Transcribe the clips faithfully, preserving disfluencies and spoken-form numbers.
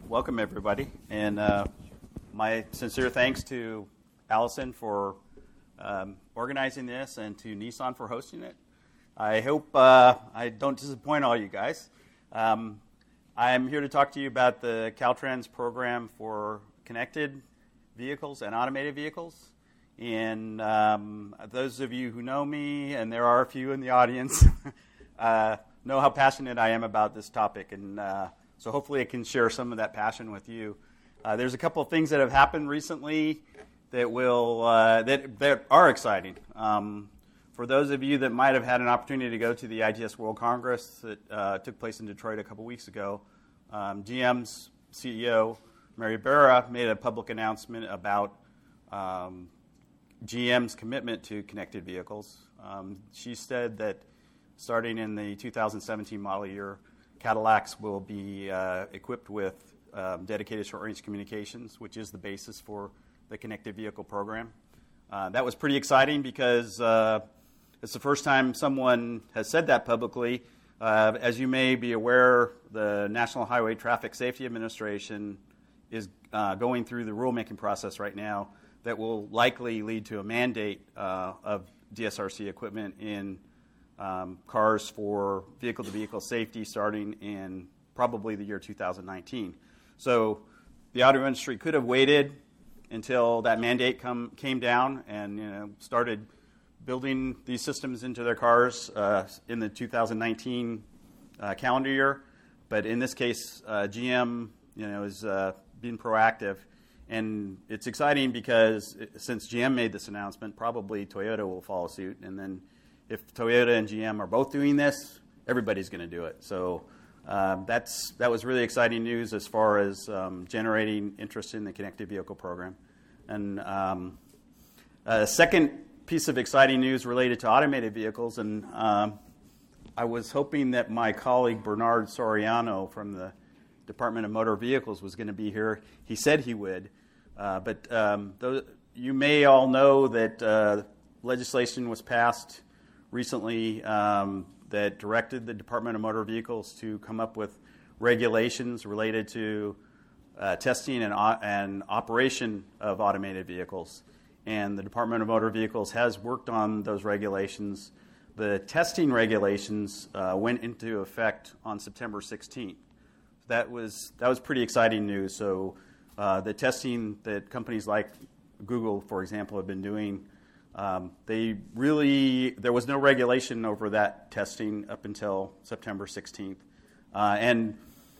welcome everybody, and uh, my sincere thanks to Allison for um, organizing this and to Nissan for hosting it. I hope uh, I don't disappoint all you guys. Um, I'm here to talk to you about the Caltrans program for connected vehicles and automated vehicles. And um, those of you who know me, and there are a few in the audience, uh, know how passionate I am about this topic. And uh, so hopefully I can share some of that passion with you. Uh, there's a couple of things that have happened recently that will uh, that that are exciting. Um, for those of you that might have had an opportunity to go to the I T S World Congress that uh, took place in Detroit a couple weeks ago, um, G M's C E O, Mary Barra, made a public announcement about um, G M's commitment to connected vehicles. Um, she said that starting in the two thousand seventeen model year, Cadillacs will be uh, equipped with um, dedicated short-range communications, which is the basis for the connected vehicle program. Uh, that was pretty exciting because uh, it's the first time someone has said that publicly. Uh, as you may be aware, the National Highway Traffic Safety Administration is uh, going through the rulemaking process right now that will likely lead to a mandate uh, of D S R C equipment in um, cars for vehicle-to-vehicle safety starting in probably the year two thousand nineteen. So the auto industry could have waited until that mandate come, came down and you know, started building these systems into their cars uh, in the two thousand nineteen uh, calendar year. But in this case, uh, G M you know, is uh, being proactive. And it's exciting because it, since G M made this announcement, probably Toyota will follow suit. And then if Toyota and G M are both doing this, everybody's going to do it. So uh, that's that was really exciting news as far as um, generating interest in the connected vehicle program. And um, a second piece of exciting news related to automated vehicles, and um, I was hoping that my colleague Bernard Soriano from the Department of Motor Vehicles was going to be here. He said he would. Uh, but um, those, you may all know that uh, legislation was passed recently um, that directed the Department of Motor Vehicles to come up with regulations related to uh, testing and, uh, and operation of automated vehicles. And the Department of Motor Vehicles has worked on those regulations. The testing regulations uh, went into effect on September sixteenth. That was that was pretty exciting news. So uh, the testing that companies like Google, for example, have been doing, um, they really there was no regulation over that testing up until September sixteenth, uh, and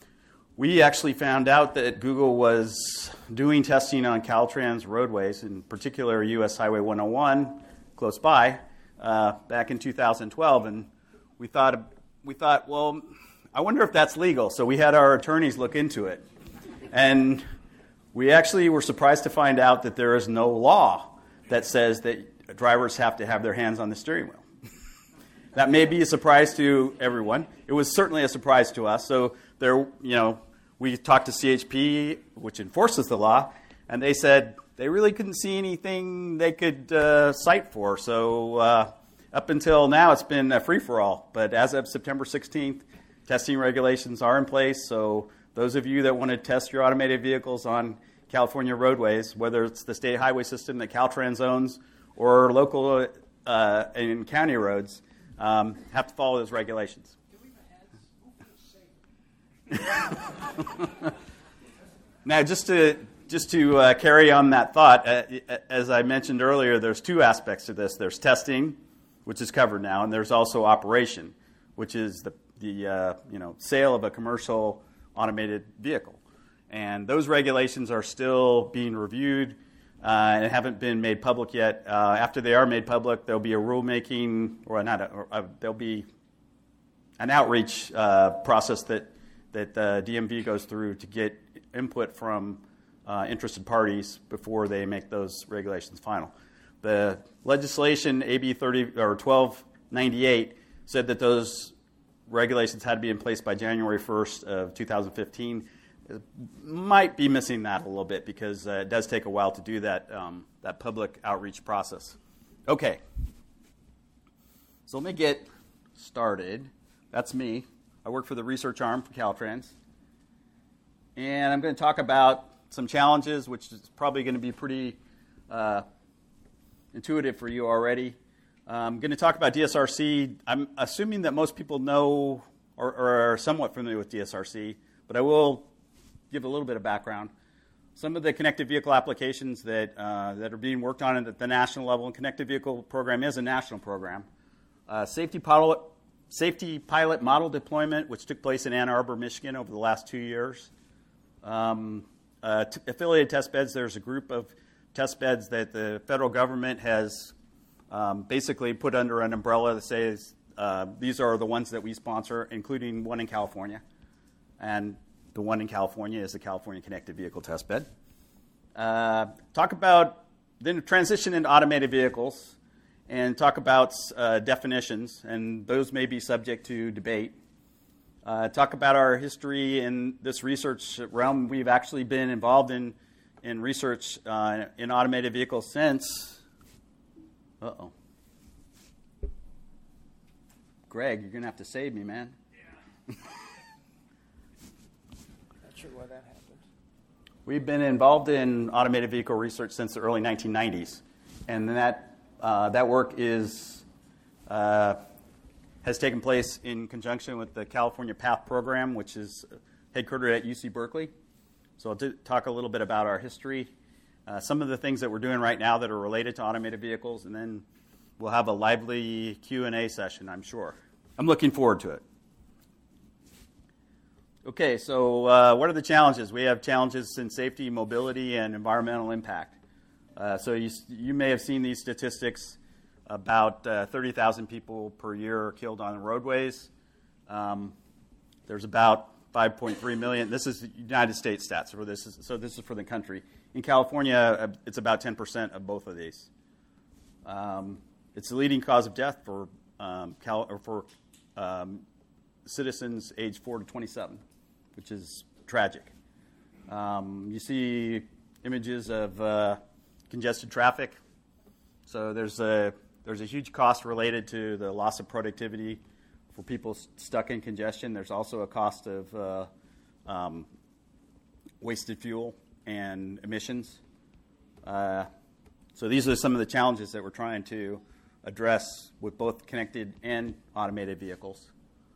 we actually found out that Google was doing testing on Caltrans roadways, in particular U S Highway one oh one, close by, uh, back in two thousand twelve, and we thought we thought well. I wonder if that's legal. So we had our attorneys look into it. And we actually were surprised to find out that there is no law that says that drivers have to have their hands on the steering wheel. That may be a surprise to everyone. It was certainly a surprise to us. So there, you know, we talked to C H P, which enforces the law, and they said they really couldn't see anything they could uh, cite for. So uh, up until now, it's been a free-for-all. But as of September sixteenth, testing regulations are in place, so those of you that want to test your automated vehicles on California roadways, whether it's the state highway system that Caltrans owns or local uh, and county roads, um, have to follow those regulations. Now, just to just to uh, carry on that thought, uh, as I mentioned earlier, there's two aspects to this. There's testing, which is covered now, and there's also operation, which is the the uh, you know sale of a commercial automated vehicle. And those regulations are still being reviewed uh, and haven't been made public yet. Uh, after they are made public, there'll be a rulemaking, or not, a, or a, there'll be an outreach uh, process that that uh, D M V goes through to get input from uh, interested parties before they make those regulations final. The legislation A B thirty or twelve ninety-eight said that those regulations had to be in place by January first of two thousand fifteen. It might be missing that a little bit because uh, it does take a while to do that um, that public outreach process. Okay, so let me get started. That's me. I work for the research arm for Caltrans. and I'm going to talk about some challenges, which is probably going to be pretty uh, intuitive for you already. I'm going to talk about D S R C. I'm assuming that most people know or, or are somewhat familiar with D S R C, but I will give a little bit of background. Some of the connected vehicle applications that, uh, that are being worked on at the national level, and Connected Vehicle Program is a national program. Uh, safety, pilot, safety pilot model deployment, which took place in Ann Arbor, Michigan over the last two years. Um, uh, t- affiliated test beds, there's a group of test beds that the federal government has um, basically put under an umbrella that says uh, these are the ones that we sponsor, including one in California. And the one in California is the California Connected Vehicle Test Bed. Uh, talk about, then transition into automated vehicles and talk about uh, definitions, and those may be subject to debate. Uh, talk about our history in this research realm. We've actually been involved in, in research uh, in automated vehicles since, uh-oh. Greg, you're going to have to save me, man. Yeah. Sure why that happened. We've been involved in automated vehicle research since the early nineteen nineties, and that uh, that work is uh, has taken place in conjunction with the California PATH program, which is headquartered at U C Berkeley. So I'll do, talk a little bit about our history, uh, some of the things that we're doing right now that are related to automated vehicles, and then we'll have a lively Q and A session, I'm sure. I'm looking forward to it. Okay, so uh, what are the challenges? We have challenges in safety, mobility, and environmental impact. Uh, so you, you may have seen these statistics. About uh, thirty thousand people per year are killed on the roadways. Um, there's about five point three million. This is the United States stats, so this is, so this is for the country. In California, uh, it's about ten percent of both of these. Um, it's the leading cause of death for, um, Cal, or for um, citizens aged four to twenty-seven. Which is tragic. Um, you see images of uh, congested traffic. So there's a there's a huge cost related to the loss of productivity for people st- stuck in congestion. There's also a cost of uh, um, wasted fuel and emissions. Uh, so these are some of the challenges that we're trying to address with both connected and automated vehicles.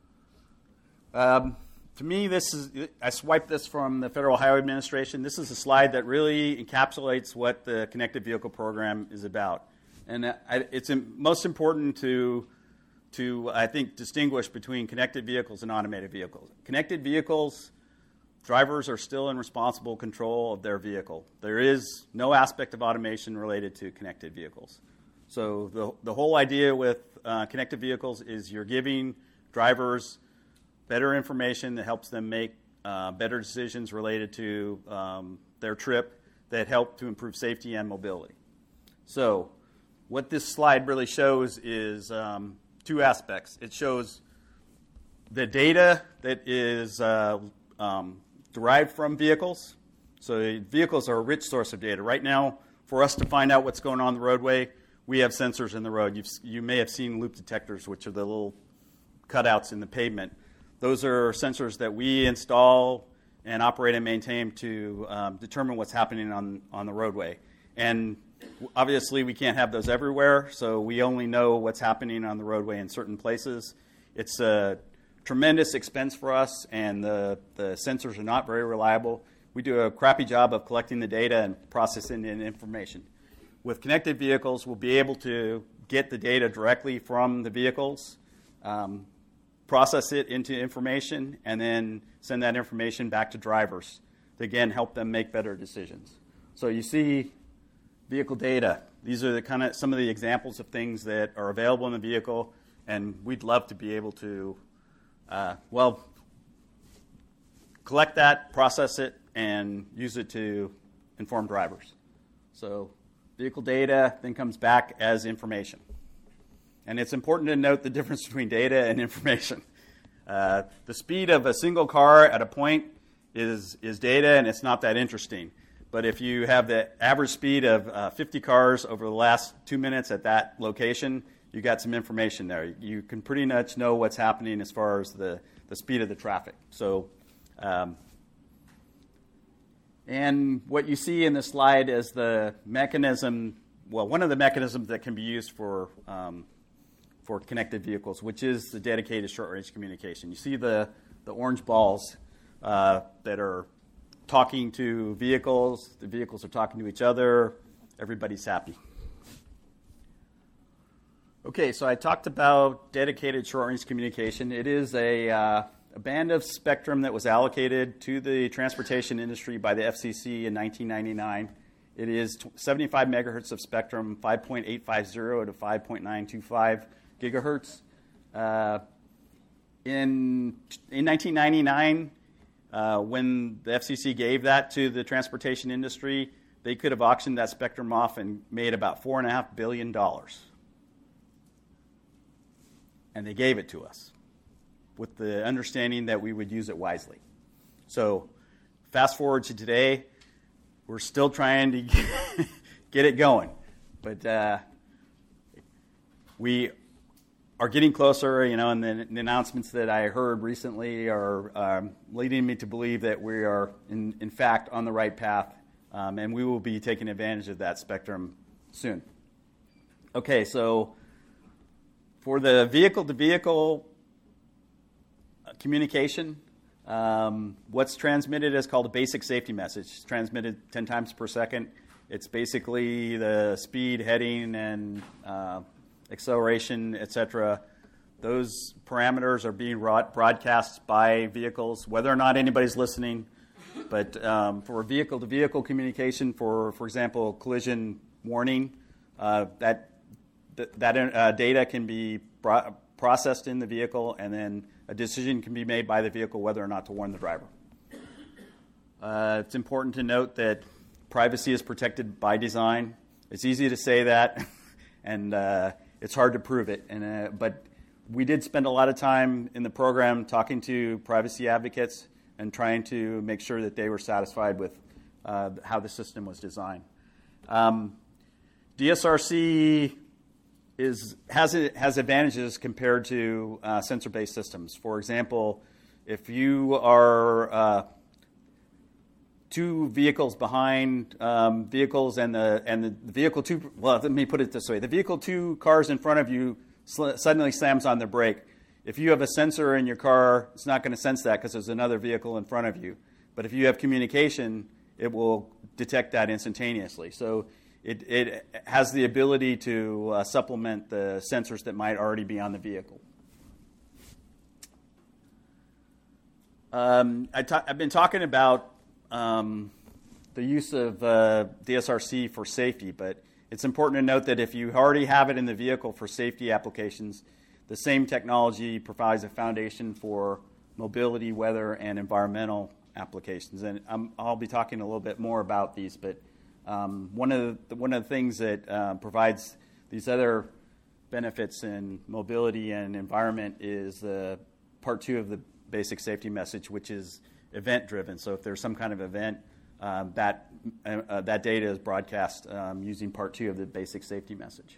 Um, To me, this is, I swiped this from the Federal Highway Administration. This is a slide that really encapsulates what the Connected Vehicle Program is about. And I, it's most important to, to, I think, distinguish between connected vehicles and automated vehicles. Connected vehicles, drivers are still in responsible control of their vehicle. There is no aspect of automation related to connected vehicles. So the, the whole idea with uh, connected vehicles is you're giving drivers better information that helps them make uh, better decisions related to um, their trip that help to improve safety and mobility. So what this slide really shows is um, two aspects. It shows the data that is uh, um, derived from vehicles. So vehicles are a rich source of data. Right now, for us to find out what's going on on the roadway, we have sensors in the road. You've, you may have seen loop detectors, which are the little cutouts in the pavement. Those are sensors that we install and operate and maintain to um, determine what's happening on, on the roadway. And obviously we can't have those everywhere, so we only know what's happening on the roadway in certain places. It's a tremendous expense for us, and the, the sensors are not very reliable. We do a crappy job of collecting the data and processing the information. With connected vehicles, we'll be able to get the data directly from the vehicles, um, process it into information, and then send that information back to drivers to, again, help them make better decisions. So you see vehicle data. These are the kind of some of the examples of things that are available in the vehicle, and we'd love to be able to, uh, well, collect that, process it, and use it to inform drivers. So vehicle data then comes back as information. And it's important to note the difference between data and information. Uh, the speed of a single car at a point is, is data, and it's not that interesting. But if you have the average speed of uh, fifty cars over the last two minutes at that location, you got some information there. You can pretty much know what's happening as far as the, the speed of the traffic. So um, And what you see in this slide is the mechanism, well, one of the mechanisms that can be used for um, for connected vehicles, which is the dedicated short-range communication. You see the, the orange balls uh, that are talking to vehicles. The vehicles are talking to each other. Everybody's happy. Okay, so I talked about dedicated short-range communication. It is a, uh, a band of spectrum that was allocated to the transportation industry by the F C C in nineteen ninety-nine. It is seventy-five megahertz of spectrum, five point eight five zero to five point nine two five gigahertz. Uh, in, in nineteen ninety-nine, uh, when the F C C gave that to the transportation industry, they could have auctioned that spectrum off and made about four point five billion dollars. And they gave it to us with the understanding that we would use it wisely. So fast forward to today, we're still trying to get it going. But uh, we are getting closer, you know, and the, the announcements that I heard recently are um, leading me to believe that we are, in, in fact, on the right path, um, and we will be taking advantage of that spectrum soon. Okay, so for the vehicle-to-vehicle communication, um, what's transmitted is called a basic safety message. It's transmitted ten times per second. It's basically the speed, heading, and uh, acceleration, et cetera. Those parameters are being broadcast by vehicles, whether or not anybody's listening. But um, for vehicle-to-vehicle communication, for for example, collision warning, uh, that th- that uh, data can be bro- processed in the vehicle, and then a decision can be made by the vehicle whether or not to warn the driver. Uh, it's important to note that privacy is protected by design. It's easy to say that, and uh, it's hard to prove it. And uh, but we did spend a lot of time in the program talking to privacy advocates and trying to make sure that they were satisfied with uh, how the system was designed. Um, D S R C is has has advantages compared to uh, sensor-based systems. For example, if you are uh, two vehicles behind um, vehicles and the and the vehicle two, well, let me put it this way: the vehicle two cars in front of you sl- suddenly slams on the brake. If you have a sensor in your car, it's not going to sense that because there's another vehicle in front of you. But if you have communication, it will detect that instantaneously. So it, it has the ability to uh, supplement the sensors that might already be on the vehicle. Um, I ta- I've been talking about um, the use of uh, D S R C for safety, but it's important to note that if you already have it in the vehicle for safety applications, the same technology provides a foundation for mobility, weather, and environmental applications. And I'm, I'll be talking a little bit more about these, but um, one of the, one of the things that uh, provides these other benefits in mobility and environment is the part two of the basic safety message, which is event-driven. So if there's some kind of event, um, that uh, that data is broadcast um, using part two of the basic safety message.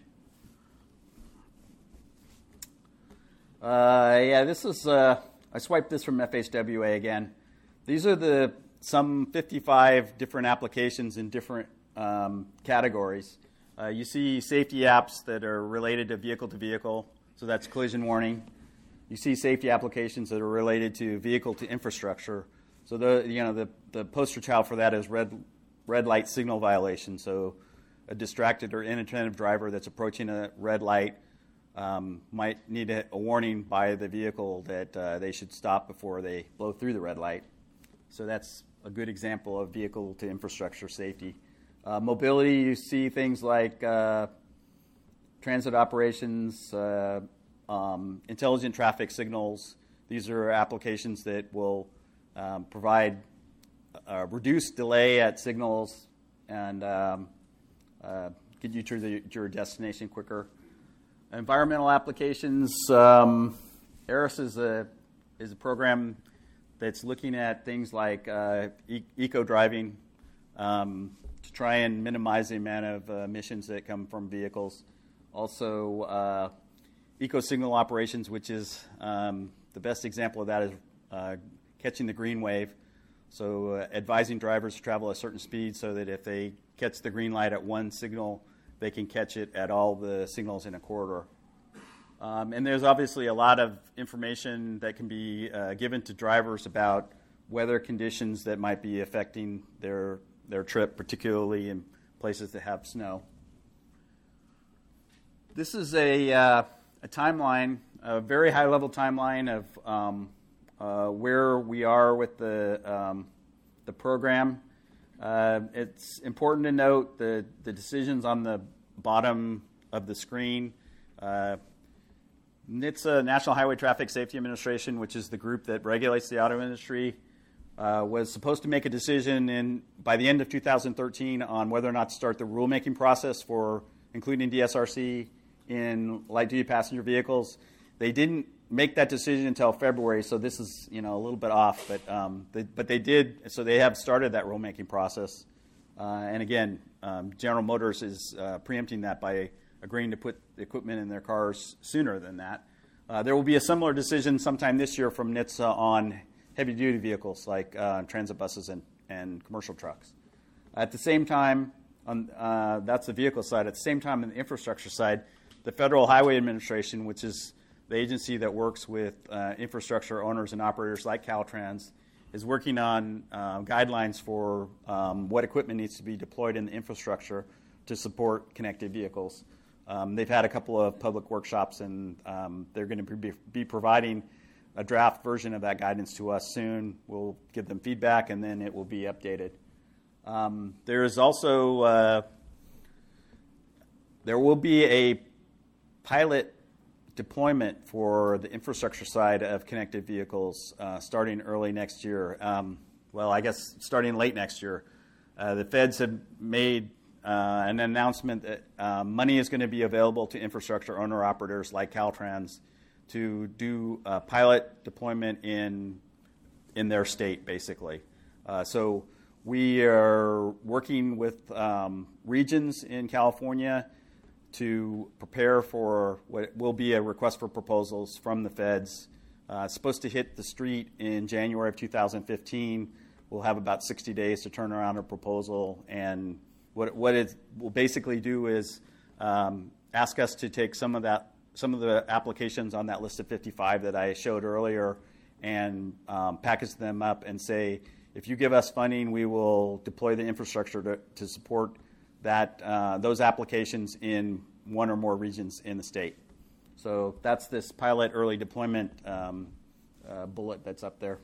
Uh, yeah, this is, uh, I swiped this from F H W A again. These are the some fifty-five different applications in different um, categories. Uh, you see safety apps that are related to vehicle-to-vehicle, so that's collision warning. You see safety applications that are related to vehicle-to-infrastructure. So the you know the, the poster child for that is red red light signal violation. So a distracted or inattentive driver that's approaching a red light Um, might need a, a warning by the vehicle that uh, they should stop before they blow through the red light. So that's a good example of vehicle-to-infrastructure safety. Uh, mobility, you see things like uh, transit operations, uh, um, intelligent traffic signals. These are applications that will um, provide uh, reduced delay at signals and um, uh, get you to, the, to your destination quicker. Environmental applications, um, ARIS is a, is a program that's looking at things like uh, e- eco-driving um, to try and minimize the amount of uh, emissions that come from vehicles. Also, uh, eco-signal operations, which is um, the best example of that is uh, catching the green wave. So uh, advising drivers to travel at a certain speed so that if they catch the green light at one signal, they can catch it at all the signals in a corridor. Um, and there's obviously a lot of information that can be uh, given to drivers about weather conditions that might be affecting their their trip, particularly in places that have snow. This is a, uh, a timeline, a very high-level timeline of um, uh, where we are with the um, the program. Uh, it's important to note the, the decisions on the bottom of the screen. Uh, NHTSA, National Highway Traffic Safety Administration, which is the group that regulates the auto industry, uh, was supposed to make a decision in by the end of two thousand thirteen on whether or not to start the rulemaking process for including D S R C in light-duty passenger vehicles. They didn't make that decision until February, so this is you know a little bit off. But um, they, but they did, so they have started that rulemaking process. Uh, and again, um, General Motors is uh, preempting that by agreeing to put the equipment in their cars sooner than that. Uh, there will be a similar decision sometime this year from NHTSA on heavy-duty vehicles like uh, transit buses and, and commercial trucks. At the same time, on, uh, that's the vehicle side. At the same time, on the infrastructure side, the Federal Highway Administration, which is the agency that works with uh, infrastructure owners and operators like Caltrans, is working on uh, guidelines for um, what equipment needs to be deployed in the infrastructure to support connected vehicles. Um, they've had a couple of public workshops, and um, they're going to be, be providing a draft version of that guidance to us soon. We'll give them feedback, and then it will be updated. Um, there is also, uh, there will be a pilot deployment for the infrastructure side of connected vehicles uh, starting early next year. Um, well, I guess starting late next year. Uh, the feds have made Uh, an announcement that uh, money is going to be available to infrastructure owner-operators like Caltrans to do uh, pilot deployment in in their state, basically. Uh, so we are working with um, regions in California to prepare for what will be a request for proposals from the feds. Uh, it's supposed to hit the street in January of two thousand fifteen. We'll have about sixty days to turn around a proposal, and What, what it will basically do is um, ask us to take some of that, some of the applications on that list of fifty-five that I showed earlier, and um, package them up and say, if you give us funding, we will deploy the infrastructure to, to support that uh, those applications in one or more regions in the state. So that's this pilot early deployment um, uh, bullet that's up there.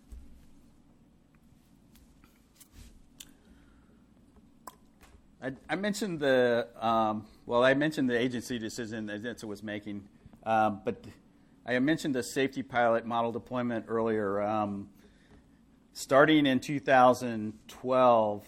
I, I mentioned the um, well. I mentioned the agency decision that NHTSA was making, um, but I mentioned the safety pilot model deployment earlier. Um, starting in two thousand twelve,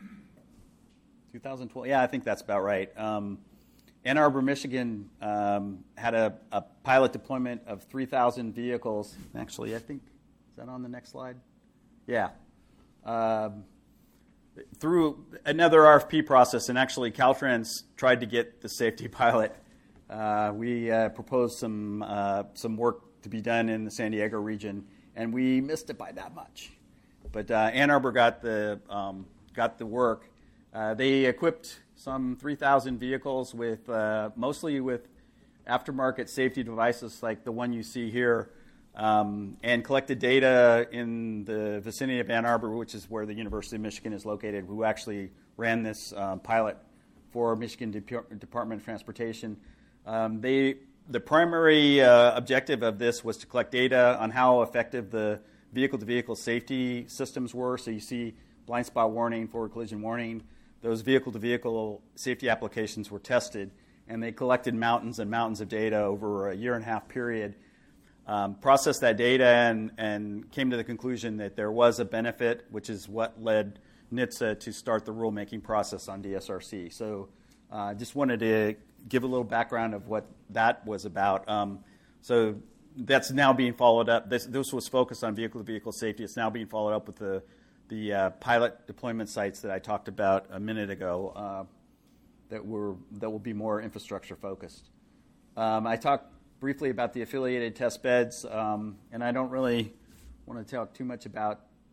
two thousand twelve, yeah, I think that's about right. Um, Ann Arbor, Michigan, um, had a, a pilot deployment of three thousand vehicles. Actually, I think is that on the next slide? Yeah. Um, through another R F P process, and actually Caltrans tried to get the safety pilot. Uh, we uh, proposed some uh, some work to be done in the San Diego region, and we missed it by that much. But uh, Ann Arbor got the um, got the work. Uh, they equipped some three thousand vehicles with uh, mostly with aftermarket safety devices like the one you see here. Um, and collected data in the vicinity of Ann Arbor, which is where the University of Michigan is located, who actually ran this um, pilot for Michigan Dep- Department of Transportation. Um, they, the primary uh, objective of this was to collect data on how effective the vehicle-to-vehicle safety systems were. So you see blind spot warning, forward collision warning. Those vehicle-to-vehicle safety applications were tested, and they collected mountains and mountains of data over a year and a half period. Um, processed that data and, and came to the conclusion that there was a benefit, which is what led NHTSA to start the rulemaking process on D S R C. So I uh, just wanted to give a little background of what that was about. Um, so that's now being followed up. This, this was focused on vehicle-to-vehicle safety. It's now being followed up with the, the uh, pilot deployment sites that I talked about a minute ago uh, that, were, that will be more infrastructure-focused. Um, I talked briefly about the affiliated test beds, um, and I don't really want to talk too much about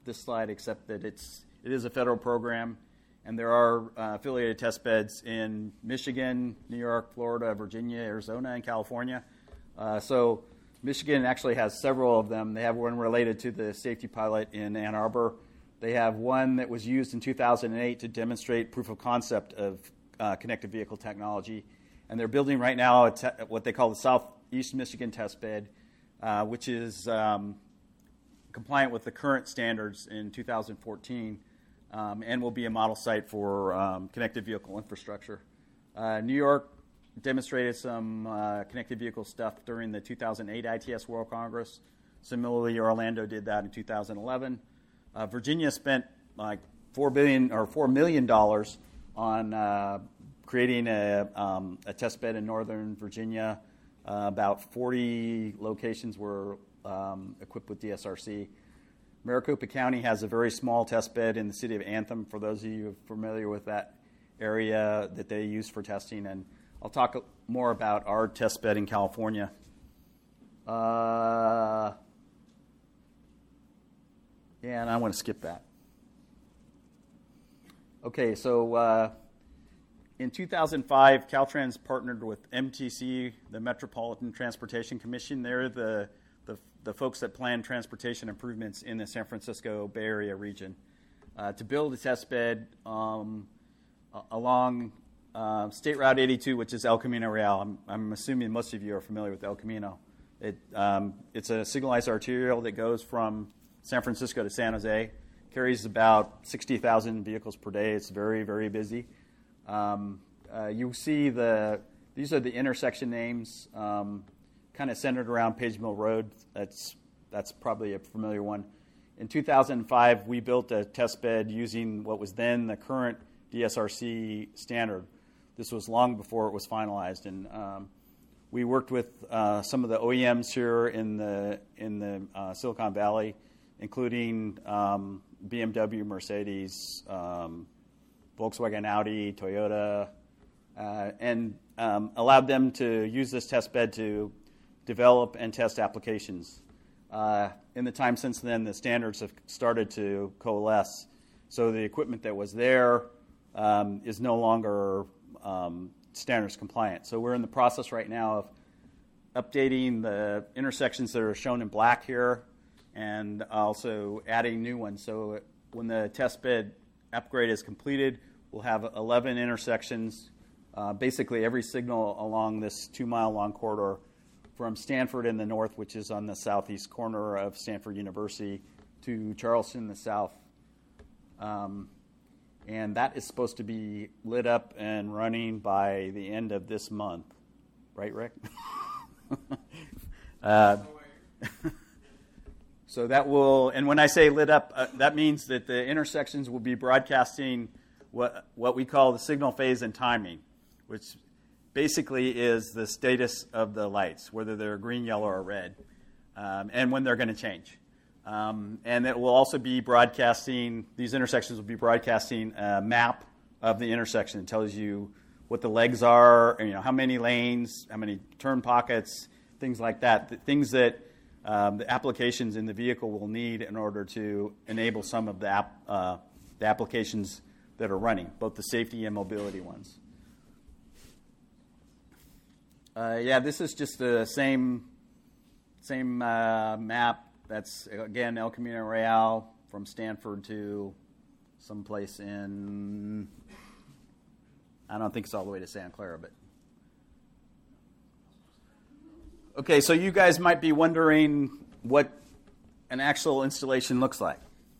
this slide, except that it's it is a federal program, and there are uh, affiliated test beds in Michigan, New York, Florida, Virginia, Arizona, and California. Uh, so Michigan actually has several of them. They have one related to the safety pilot in Ann Arbor. They have one that was used in two thousand eight to demonstrate proof of concept of uh, connected vehicle technology. And they're building right now a te- what they call the Southeast Michigan test bed, uh, which is um, compliant with the current standards in two thousand fourteen, um, and will be a model site for um, connected vehicle infrastructure. Uh, New York demonstrated some uh, connected vehicle stuff during the two thousand eight I T S World Congress. Similarly, Orlando did that in two thousand eleven. Uh, Virginia spent like four billion dollars or four million dollars on uh, creating a, um, a test bed in Northern Virginia. Uh, about forty locations were um, equipped with D S R C. Maricopa County has a very small test bed in the city of Anthem, for those of you familiar with that area that they use for testing. And I'll talk more about our test bed in California. Uh, yeah, and I want to skip that. Okay, so uh, in two thousand five, Caltrans partnered with M T C, the Metropolitan Transportation Commission. They're the, the, the folks that plan transportation improvements in the San Francisco Bay Area region, uh, to build a test bed um, along uh, State Route eighty-two, which is El Camino Real. I'm, I'm assuming most of you are familiar with El Camino. It, um, it's a signalized arterial that goes from San Francisco to San Jose. Carries about sixty thousand vehicles per day. It's very, very busy. Um, uh, you see the, these are the intersection names, um, kind of centered around Page Mill Road. That's, that's probably a familiar one. In two thousand five, we built a test bed using what was then the current D S R C standard. This was long before it was finalized. And um, we worked with uh, some of the O E Ms here in the, in the uh, Silicon Valley, including um, B M W, Mercedes, um, Volkswagen, Audi, Toyota, uh, and um, allowed them to use this test bed to develop and test applications. Uh, in the time since then, the standards have started to coalesce. So the equipment that was there um, is no longer um, standards compliant. So we're in the process right now of updating the intersections that are shown in black here, and also adding new ones. So when the test bed upgrade is completed, we'll have eleven intersections, uh, basically every signal along this two-mile-long corridor from Stanford in the north, which is on the southeast corner of Stanford University, to Charleston in the south. Um, and that is supposed to be lit up and running by the end of this month. Right, Rick? uh, So that will, and when I say lit up, uh, that means that the intersections will be broadcasting what what we call the signal phase and timing, which basically is the status of the lights, whether they're green, yellow, or red, um, and when they're going to change. Um, and it will also be broadcasting, these intersections will be broadcasting a map of the intersection. It tells you what the legs are, you know, how many lanes, how many turn pockets, things like that, the things that Um, the applications in the vehicle will need in order to enable some of the, app, uh, the applications that are running, both the safety and mobility ones. Uh, yeah, this is just the same same uh, map. That's, again, El Camino Real from Stanford to someplace in, I don't think it's all the way to Santa Clara, but. Okay, so you guys might be wondering what an actual installation looks like.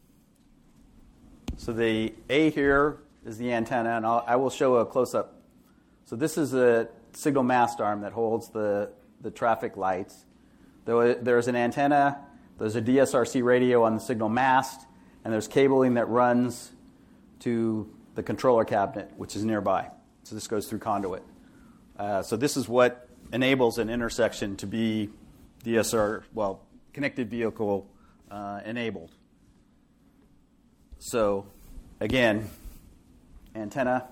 So the A here is the antenna, and I'll, I will show a close-up. So this is a signal mast arm that holds the, the traffic lights. There's an antenna, there's a D S R C radio on the signal mast, and there's cabling that runs to the controller cabinet, which is nearby. So this goes through conduit. Uh, so this is what enables an intersection to be D S R, well, connected vehicle uh, enabled. So, again, antenna,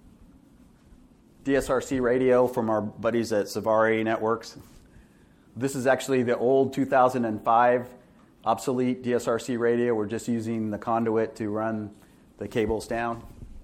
D S R C radio from our buddies at Savari Networks. This is actually the old two thousand five obsolete D S R C radio. We're just using the conduit to run the cables down.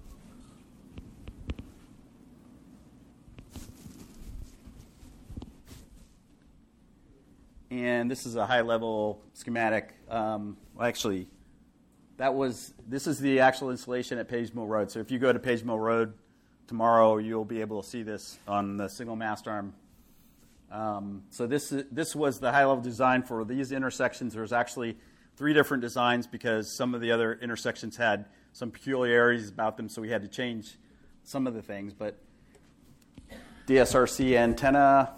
And this is a high-level schematic. Um, well, actually, that was this is the actual installation at Page Mill Road. So if you go to Page Mill Road tomorrow, you'll be able to see this on the signal mast arm. Um, so this this was the high-level design for these intersections. There's actually three different designs because some of the other intersections had some peculiarities about them, so we had to change some of the things. But D S R C antenna,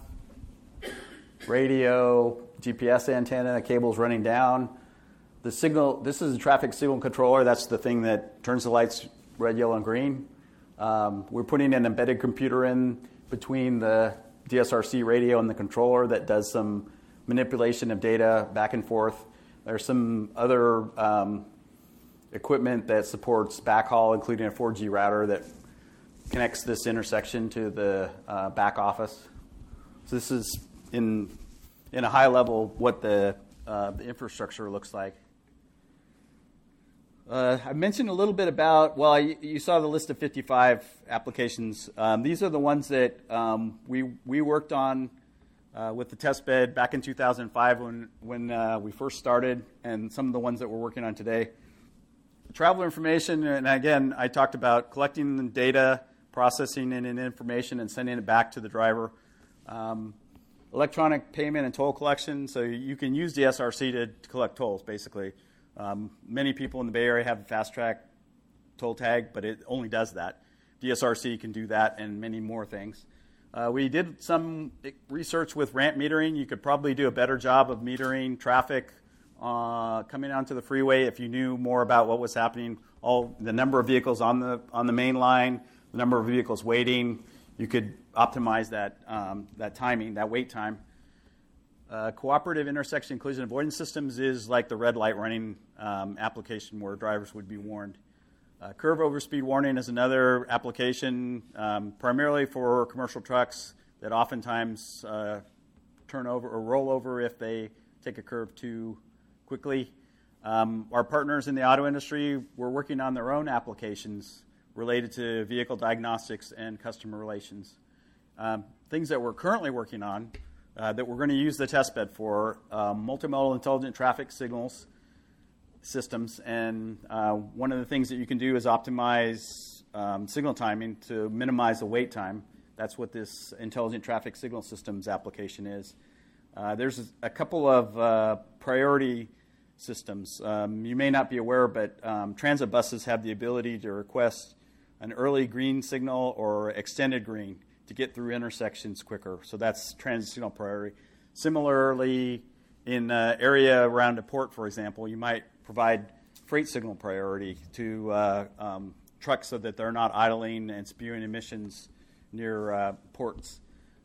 radio, G P S antenna, cables running down. The signal, this is a traffic signal controller. That's the thing that turns the lights red, yellow, and green. Um, we're putting an embedded computer in between the D S R C radio and the controller that does some manipulation of data back and forth. There's some other um, equipment that supports backhaul, including a four G router that connects this intersection to the uh, back office. So this is in in a high level what the, uh, the infrastructure looks like. Uh, I mentioned a little bit about, well, you, you saw the list of fifty-five applications. Um, these are the ones that um, we we worked on uh, with the test bed back in two thousand five when, when uh, we first started, and some of the ones that we're working on today. Travel information, and again, I talked about collecting the data, processing it in information, and sending it back to the driver. Um, electronic payment and toll collection, so you can use D S R C to, to collect tolls, basically. Um, many people in the Bay Area have a fast track toll tag, but it only does that. D S R C can do that and many more things. Uh, we did some research with ramp metering. You could probably do a better job of metering traffic uh, coming onto the freeway if you knew more about what was happening, all the number of vehicles on the on the main line, the number of vehicles waiting. You could optimize that um, that timing, that wait time. Uh, cooperative intersection collision avoidance systems is like the red light running um, application where drivers would be warned. Uh, curve overspeed warning is another application um, primarily for commercial trucks that oftentimes uh, turn over or roll over if they take a curve too quickly. Um, our partners in the auto industry were working on their own applications related to vehicle diagnostics and customer relations. Um, things that we're currently working on Uh, that we're going to use the test bed for, um, multimodal intelligent traffic signals systems. And uh, one of the things that you can do is optimize um, signal timing to minimize the wait time. That's what this intelligent traffic signal systems application is. Uh, there's a couple of uh, priority systems. Um, you may not be aware, but um, transit buses have the ability to request an early green signal or extended green to get through intersections quicker. So that's transit signal priority. Similarly, in an area around a port, for example, you might provide freight signal priority to uh, um, trucks so that they're not idling and spewing emissions near uh, ports.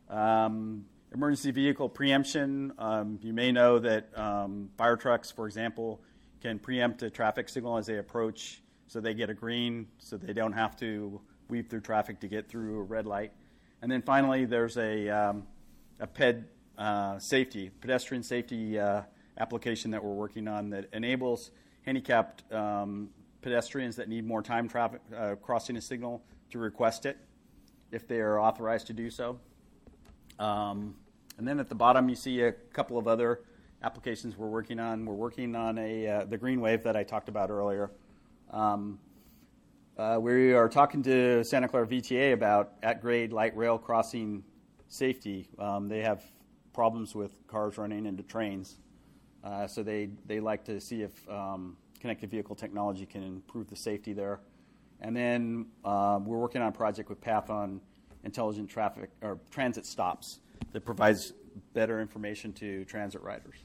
Um, emergency vehicle preemption. Um, you may know that um, fire trucks, for example, can preempt a traffic signal as they approach so they get a green so they don't have to weave through traffic to get through a red light. And then finally, there's a, um, a P E D uh, safety, pedestrian safety uh, application that we're working on that enables handicapped um, pedestrians that need more time traffic uh, crossing a signal to request it if they are authorized to do so. Um, and then at the bottom, you see a couple of other applications we're working on. We're working on a uh, the green wave that I talked about earlier. Um, Uh, we are talking to Santa Clara V T A about at-grade light rail crossing safety. Um, they have problems with cars running into trains, uh, so they, they like to see if um, connected vehicle technology can improve the safety there. And then uh, we're working on a project with Path on intelligent traffic or transit stops that provides better information to transit riders.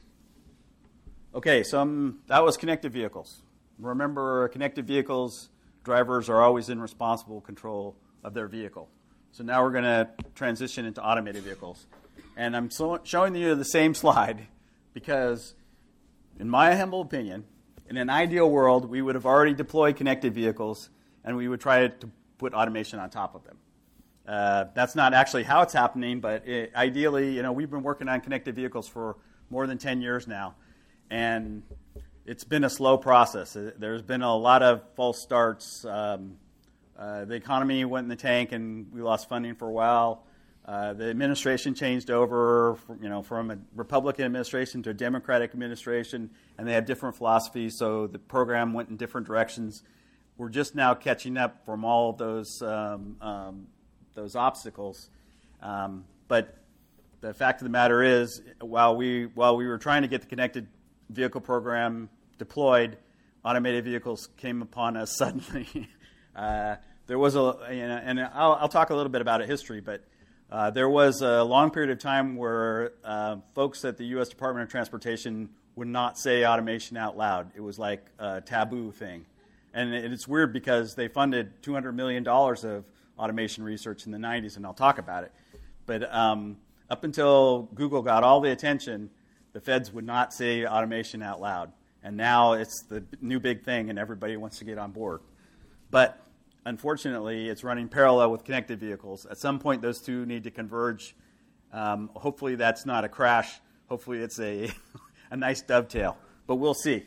Okay, so um, that was connected vehicles. Remember, connected vehicles, drivers are always in responsible control of their vehicle. So now we're going to transition into automated vehicles. And I'm so showing you the same slide because, in my humble opinion, in an ideal world, we would have already deployed connected vehicles and we would try to put automation on top of them. Uh, that's not actually how it's happening, but it, ideally, you know, we've been working on connected vehicles for more than ten years now. and it's been a slow process. There's been a lot of false starts. Um, uh, the economy went in the tank, and we lost funding for a while. Uh, the administration changed over, from, you know, from a Republican administration to a Democratic administration, and they have different philosophies, so the program went in different directions. We're just now catching up from all of those um, um, those obstacles. Um, but the fact of the matter is, while we while we were trying to get the connected vehicle program deployed, automated vehicles came upon us suddenly. uh, there was a, and I'll, I'll talk a little bit about it history, but uh, there was a long period of time where uh, folks at the U S Department of Transportation would not say automation out loud. It was like a taboo thing. And it's weird because they funded two hundred million dollars of automation research in the nineties, and I'll talk about it. But um, up until Google got all the attention, the feds would not say automation out loud. And now it's the new big thing, and everybody wants to get on board. But unfortunately, it's running parallel with connected vehicles. At some point, those two need to converge. Um, hopefully, that's not a crash. Hopefully, it's a, a nice dovetail. But we'll see.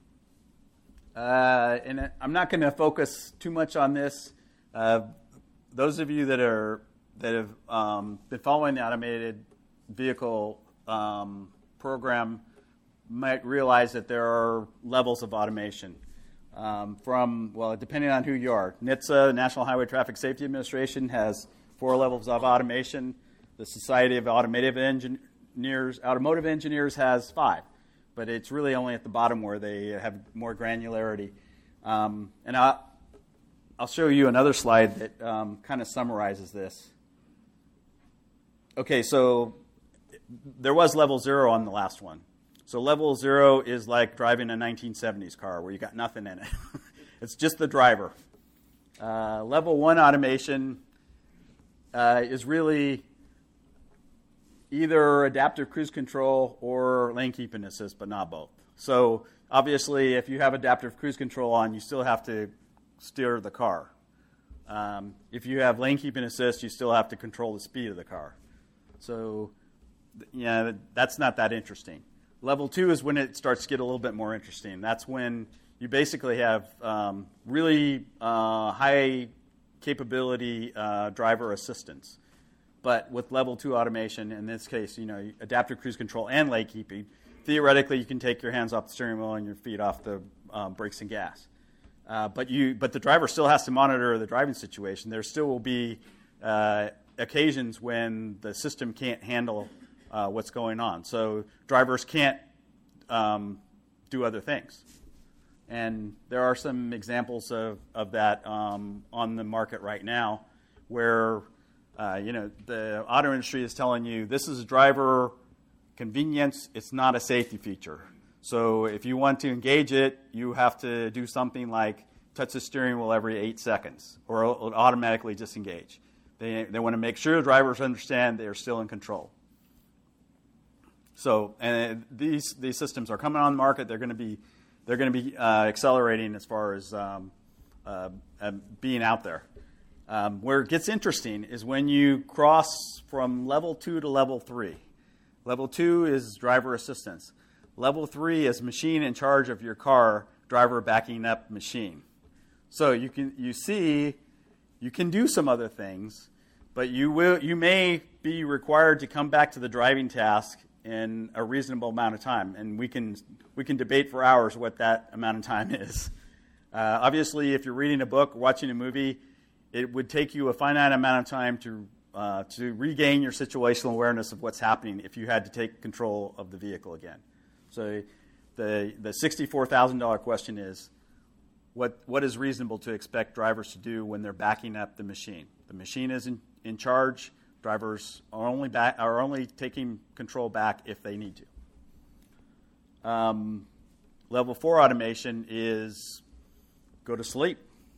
Uh, and I'm not going to focus too much on this. Uh, those of you that are that have um, been following the automated vehicle um, program might realize that there are levels of automation. Um, from, well, depending on who you are. N H T S A, National Highway Traffic Safety Administration, has four levels of automation. The Society of Automotive Engineers, Automotive Engineers has five. But it's really only at the bottom where they have more granularity. Um, and I'll, I'll show you another slide that um, kind of summarizes this. Okay, so there was level zero on the last one. So level zero is like driving a nineteen seventies car where you got nothing in it. It's just the driver. Uh, level one automation uh, is really either adaptive cruise control or lane keeping assist, but not both. So obviously, if you have adaptive cruise control on, you still have to steer the car. Um, if you have lane keeping assist, you still have to control the speed of the car. So yeah, that's not that interesting. Level two is when it starts to get a little bit more interesting. That's when you basically have um, really uh, high capability uh, driver assistance. But with level two automation, in this case, you know, adaptive cruise control and lane keeping, theoretically you can take your hands off the steering wheel and your feet off the um, brakes and gas. Uh, but you, but the driver still has to monitor the driving situation. There still will be uh, occasions when the system can't handle uh, what's going on. So drivers can't um, do other things. And there are some examples of, of that um, on the market right now where uh, you know, the auto industry is telling you this is a driver convenience, it's not a safety feature. So if you want to engage it, you have to do something like touch the steering wheel every eight seconds or it'll automatically disengage. They, they want to make sure drivers understand they are still in control. So and these these systems are coming on the market. They're going to be they're going to be uh, accelerating as far as um, uh, uh, being out there. Um, where it gets interesting is when you cross from level two to level three. Level two is driver assistance. Level three is machine in charge of your car, driver backing up machine. So you can you see you can do some other things, but you will you may be required to come back to the driving task in a reasonable amount of time, and we can we can debate for hours what that amount of time is. Uh, obviously, if you're reading a book or watching a movie, it would take you a finite amount of time to uh, to regain your situational awareness of what's happening if you had to take control of the vehicle again. So the the sixty-four thousand dollars question is, what what is reasonable to expect drivers to do when they're backing up the machine? The machine is in, in charge. Drivers are only back, are only taking control back if they need to. Um, level four automation is go to sleep.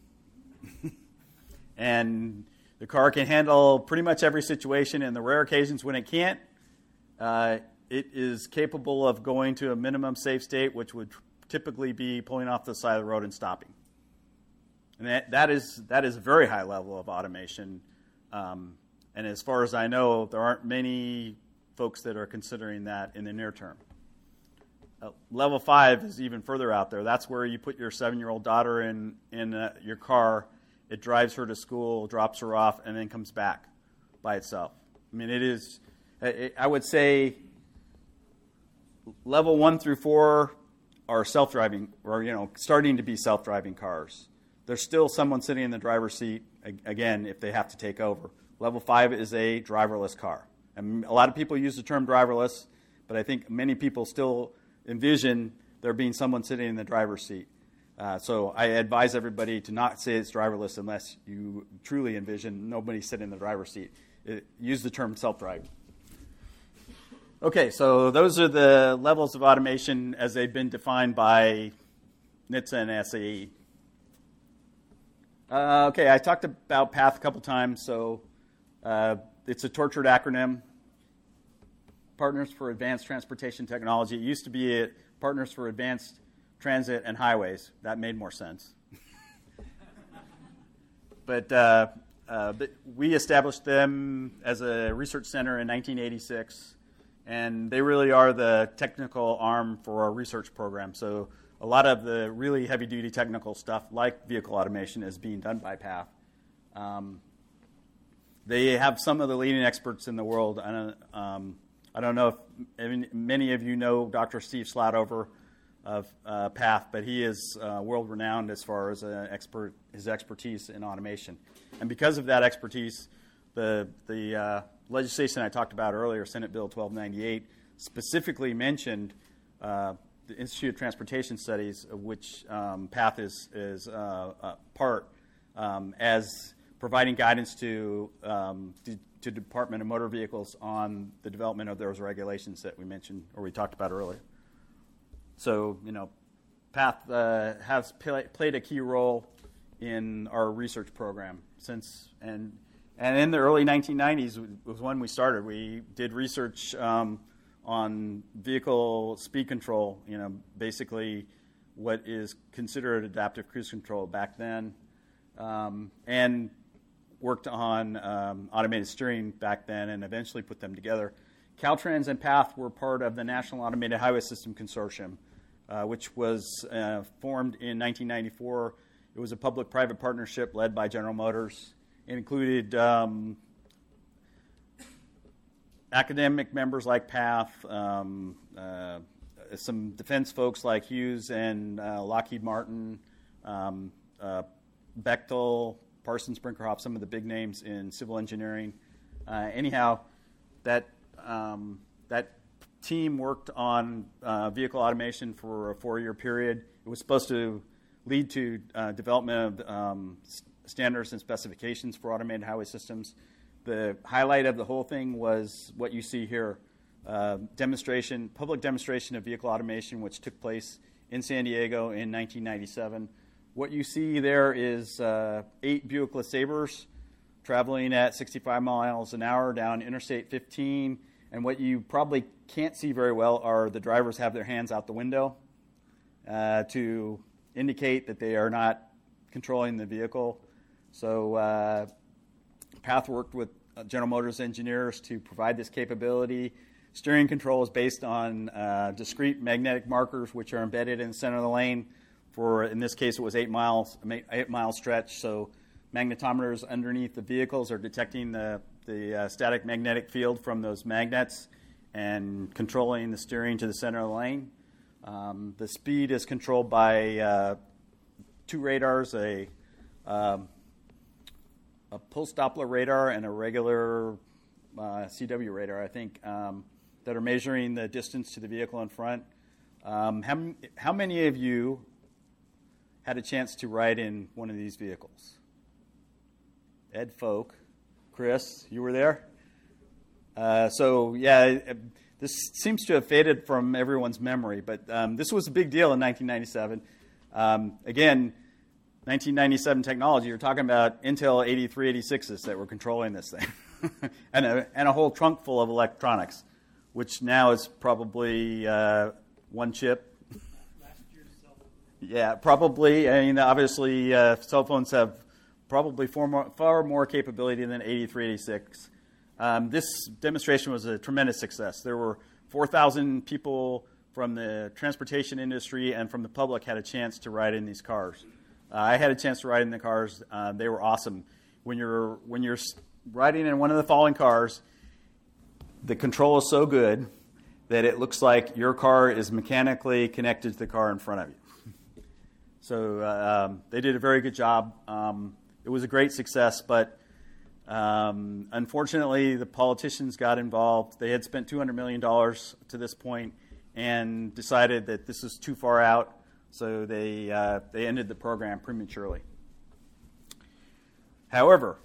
And the car can handle pretty much every situation. In the rare occasions when it can't, uh, it is capable of going to a minimum safe state, which would typically be pulling off the side of the road and stopping. And that, that is that is a very high level of automation. Um, and as far as I know, there aren't many folks that are considering that in the near term. uh, level five is even further out there. That's where you put your seven-year-old daughter in, in uh, your car. It drives her to school, drops her off, and then comes back by itself. I mean, it is, it, I would say, level one through four are self-driving, or, you know, starting to be self-driving cars. There's still someone sitting in the driver's seat, again, if they have to take over. Level five is a driverless car. And a lot of people use the term driverless, but I think many people still envision there being someone sitting in the driver's seat. Uh, so I advise everybody to not say it's driverless unless you truly envision nobody sitting in the driver's seat. It, use the term self-driving. Okay, so those are the levels of automation as they've been defined by N H T S A and S A E. Uh, okay, I talked about PATH a couple times, so uh, it's a tortured acronym. Partners for Advanced Transportation Technology. It used to be a Partners for Advanced Transit and Highways. That made more sense. but, uh, uh, but we established them as a research center in nineteen eighty-six, and they really are the technical arm for our research program. So a lot of the really heavy-duty technical stuff, like vehicle automation, is being done by PATH. Um, they have some of the leading experts in the world. I don't, um, I don't know if many of you know Doctor Steve Slatover of uh, PATH, but he is uh, world-renowned as far as uh, expert, his expertise in automation. And because of that expertise, the, the uh, legislation I talked about earlier, Senate Bill twelve ninety-eight, specifically mentioned uh, the Institute of Transportation Studies, of which um, PATH is, is uh, a part, um, as providing guidance to, um, to to Department of Motor Vehicles on the development of those regulations that we mentioned or we talked about earlier. So, you know, PATH uh, has play, played a key role in our research program since, and and in the early nineteen nineties was when we started. We did research um, on vehicle speed control, you know, basically what is considered adaptive cruise control back then, um, and worked on um, automated steering back then and eventually put them together. Caltrans and PATH were part of the National Automated Highway System Consortium, uh, which was uh, formed in nineteen ninety-four. It was a public-private partnership led by General Motors. It included um, academic members like PATH, um, uh, some defense folks like Hughes and uh, Lockheed Martin, um, uh, Bechtel, Parsons Brinckerhoff, some of the big names in civil engineering. Uh, anyhow, that um, that team worked on uh, vehicle automation for a four-year period. It was supposed to lead to uh, development of um, standards and specifications for automated highway systems. The highlight of the whole thing was what you see here, uh, demonstration, public demonstration of vehicle automation, which took place in San Diego in nineteen ninety-seven. What you see there is uh, eight Buick LeSabres traveling at sixty-five miles an hour down Interstate fifteen. And what you probably can't see very well are the drivers have their hands out the window uh, to indicate that they are not controlling the vehicle. So uh, PATH worked with General Motors engineers to provide this capability. Steering control is based on uh, discrete magnetic markers, which are embedded in the center of the lane. For, in this case, it was eight miles, eight mile stretch. So magnetometers underneath the vehicles are detecting the, the uh, static magnetic field from those magnets and controlling the steering to the center of the lane. Um, the speed is controlled by uh, two radars, a, um, a pulse Doppler radar and a regular uh, C W radar, I think, um, that are measuring the distance to the vehicle in front. Um, how, how many of you had a chance to ride in one of these vehicles? Ed Folk. Chris, you were there? Uh, so, yeah, this seems to have faded from everyone's memory, but um, this was a big deal in nineteen ninety-seven. Um, again, nineteen ninety-seven technology, you're talking about Intel eighty-three eighty-sixes that were controlling this thing, and, a, and a whole trunk full of electronics, which now is probably uh, one chip. Last year's cell phone. Yeah, probably. I mean, obviously, uh, cell phones have probably far more, far more capability than eighty-three eighty-six. Um, this demonstration was a tremendous success. There were four thousand people from the transportation industry and from the public had a chance to ride in these cars. Uh, I had a chance to ride in the cars. Uh, they were awesome. When you're when you're riding in one of the following cars, the control is so good that it looks like your car is mechanically connected to the car in front of you. So uh, um, they did a very good job. Um, it was a great success, but um, unfortunately the politicians got involved. They had spent two hundred million dollars to this point and decided that this was too far out, so they, uh, they ended the program prematurely. However,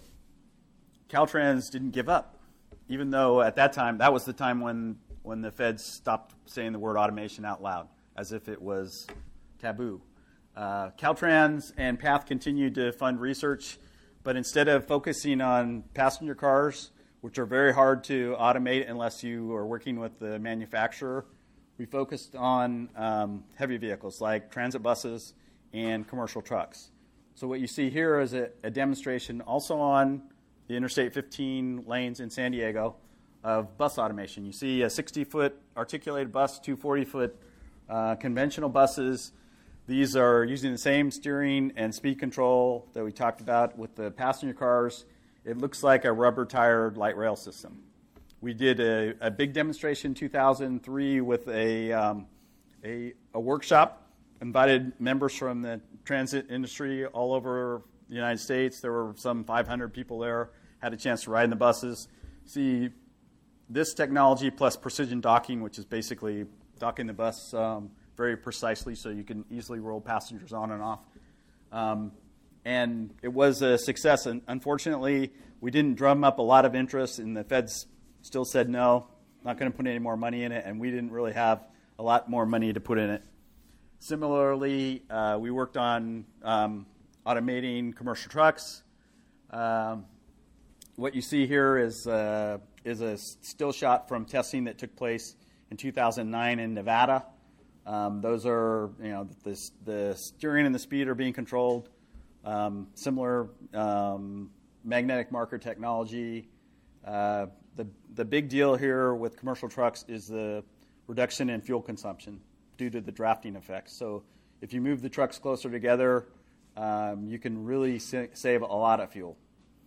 Caltrans didn't give up, even though at that time, that was the time when, when the feds stopped saying the word automation out loud, as if it was taboo. Uh, Caltrans and PATH continued to fund research, but instead of focusing on passenger cars, which are very hard to automate unless you are working with the manufacturer, we focused on um, heavy vehicles like transit buses and commercial trucks. So what you see here is a, a demonstration also on the Interstate fifteen lanes in San Diego of bus automation. You see a sixty-foot articulated bus, two forty-foot uh, conventional buses. These are using the same steering and speed control that we talked about with the passenger cars. It looks like a rubber-tired light rail system. We did a, a big demonstration in two thousand three with a, um, a, a workshop, invited members from the transit industry all over the United States. There were some five hundred people there, had a chance to ride in the buses. See, this technology plus precision docking, which is basically docking the bus um, very precisely so you can easily roll passengers on and off. Um, and it was a success. And unfortunately, we didn't drum up a lot of interest, and the feds still said no, not going to put any more money in it, and we didn't really have a lot more money to put in it. Similarly, uh, we worked on um, automating commercial trucks. Um, what you see here is, uh, is a still shot from testing that took place in two thousand nine in Nevada. Um, those are, you know, the, the steering and the speed are being controlled. Um, similar um, magnetic marker technology. Uh, the, the big deal here with commercial trucks is the reduction in fuel consumption due to the drafting effects. So if you move the trucks closer together, um, you can really sa- save a lot of fuel.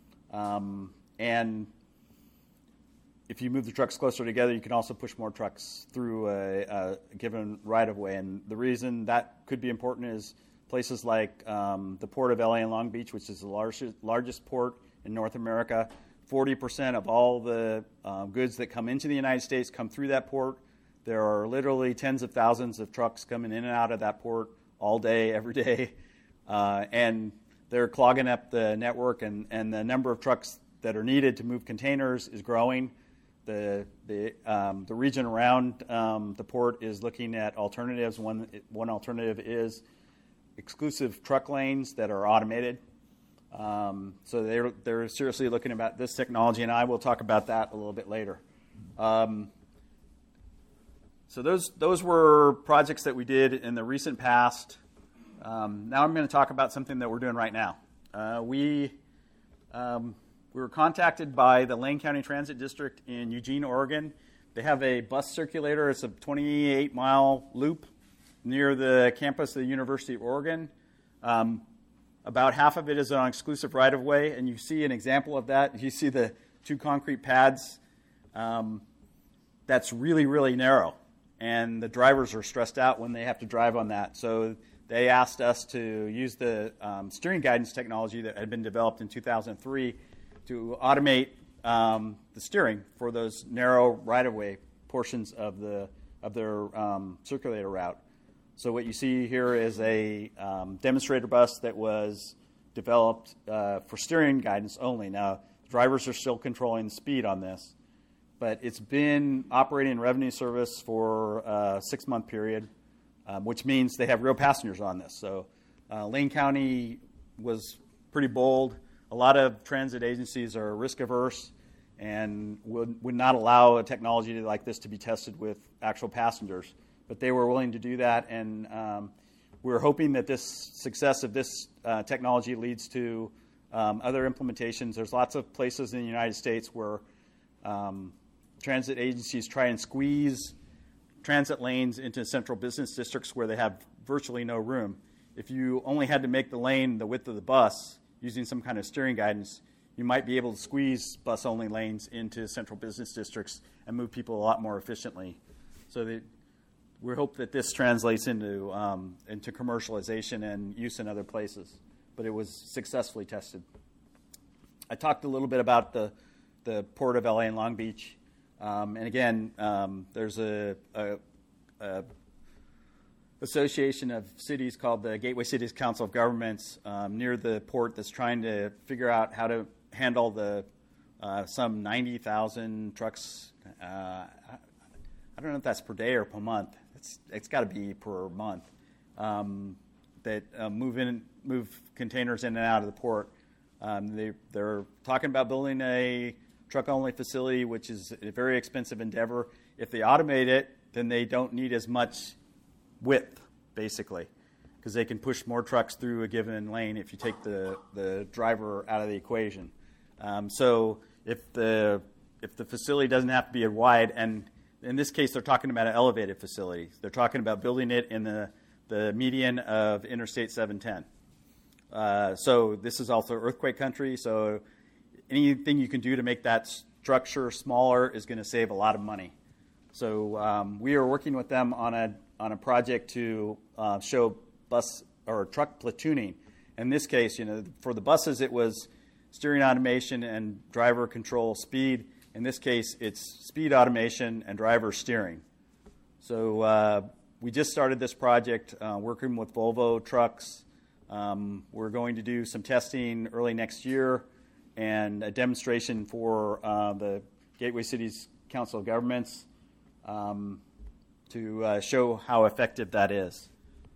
Um, and if you move the trucks closer together, you can also push more trucks through a, a given right-of-way. And the reason that could be important is places like um, the Port of L A and Long Beach, which is the largest, largest port in North America. forty percent of all the uh, goods that come into the United States come through that port. There are literally tens of thousands of trucks coming in and out of that port all day, every day. Uh, and they're clogging up the network, and, and the number of trucks that are needed to move containers is growing. The the um, the region around um, the port is looking at alternatives. One one alternative is exclusive truck lanes that are automated. Um, so they're they're seriously looking about this technology, and I will talk about that a little bit later. Um, so those those were projects that we did in the recent past. Um, now I'm going to talk about something that we're doing right now. Uh, we um, we were contacted by the Lane County Transit District in Eugene, Oregon. They have a bus circulator. It's a twenty-eight mile loop near the campus of the University of Oregon. Um, about half of it is on exclusive right-of-way, and you see an example of that. You see the two concrete pads. Um, that's really, really narrow, and the drivers are stressed out when they have to drive on that. So they asked us to use the um, steering guidance technology that had been developed in two thousand three to automate um, the steering for those narrow right-of-way portions of the of their um, circulator route. So what you see here is a um, demonstrator bus that was developed uh, for steering guidance only. Now, drivers are still controlling the speed on this, but it's been operating in revenue service for a six-month period, um, which means they have real passengers on this. So uh, Lane County was pretty bold. A lot of transit agencies are risk-averse and would, would not allow a technology like this to be tested with actual passengers. But they were willing to do that, and um, we're hoping that this success of this uh, technology leads to um, other implementations. There's lots of places in the United States where um, transit agencies try and squeeze transit lanes into central business districts where they have virtually no room. If you only had to make the lane the width of the bus using some kind of steering guidance, you might be able to squeeze bus-only lanes into central business districts and move people a lot more efficiently. So that we hope that this translates into um, into commercialization and use in other places. But it was successfully tested. I talked a little bit about the the Port of L A and Long Beach, um, and again, um, there's a, a, a association of cities called the Gateway Cities Council of Governments um, near the port that's trying to figure out how to handle the uh, some ninety thousand trucks. Uh, I don't know if that's per day or per month. It's it's got to be per month um, that uh, move in move containers in and out of the port. Um, they they're talking about building a truck-only facility, which is a very expensive endeavor. If they automate it, then they don't need as much width, basically, because they can push more trucks through a given lane if you take the, the driver out of the equation. Um, so if the if the facility doesn't have to be wide, and in this case they're talking about an elevated facility. They're talking about building it in the, the median of Interstate seven ten. Uh, so this is also earthquake country, so anything you can do to make that structure smaller is going to save a lot of money. So um, we are working with them on a on a project to uh, show bus or truck platooning. In this case, you know, for the buses it was steering automation and driver control speed. In this case, it's speed automation and driver steering. So uh, we just started this project uh, working with Volvo Trucks. Um, we're going to do some testing early next year and a demonstration for uh, the Gateway Cities Council of Governments um, to uh, show how effective that is.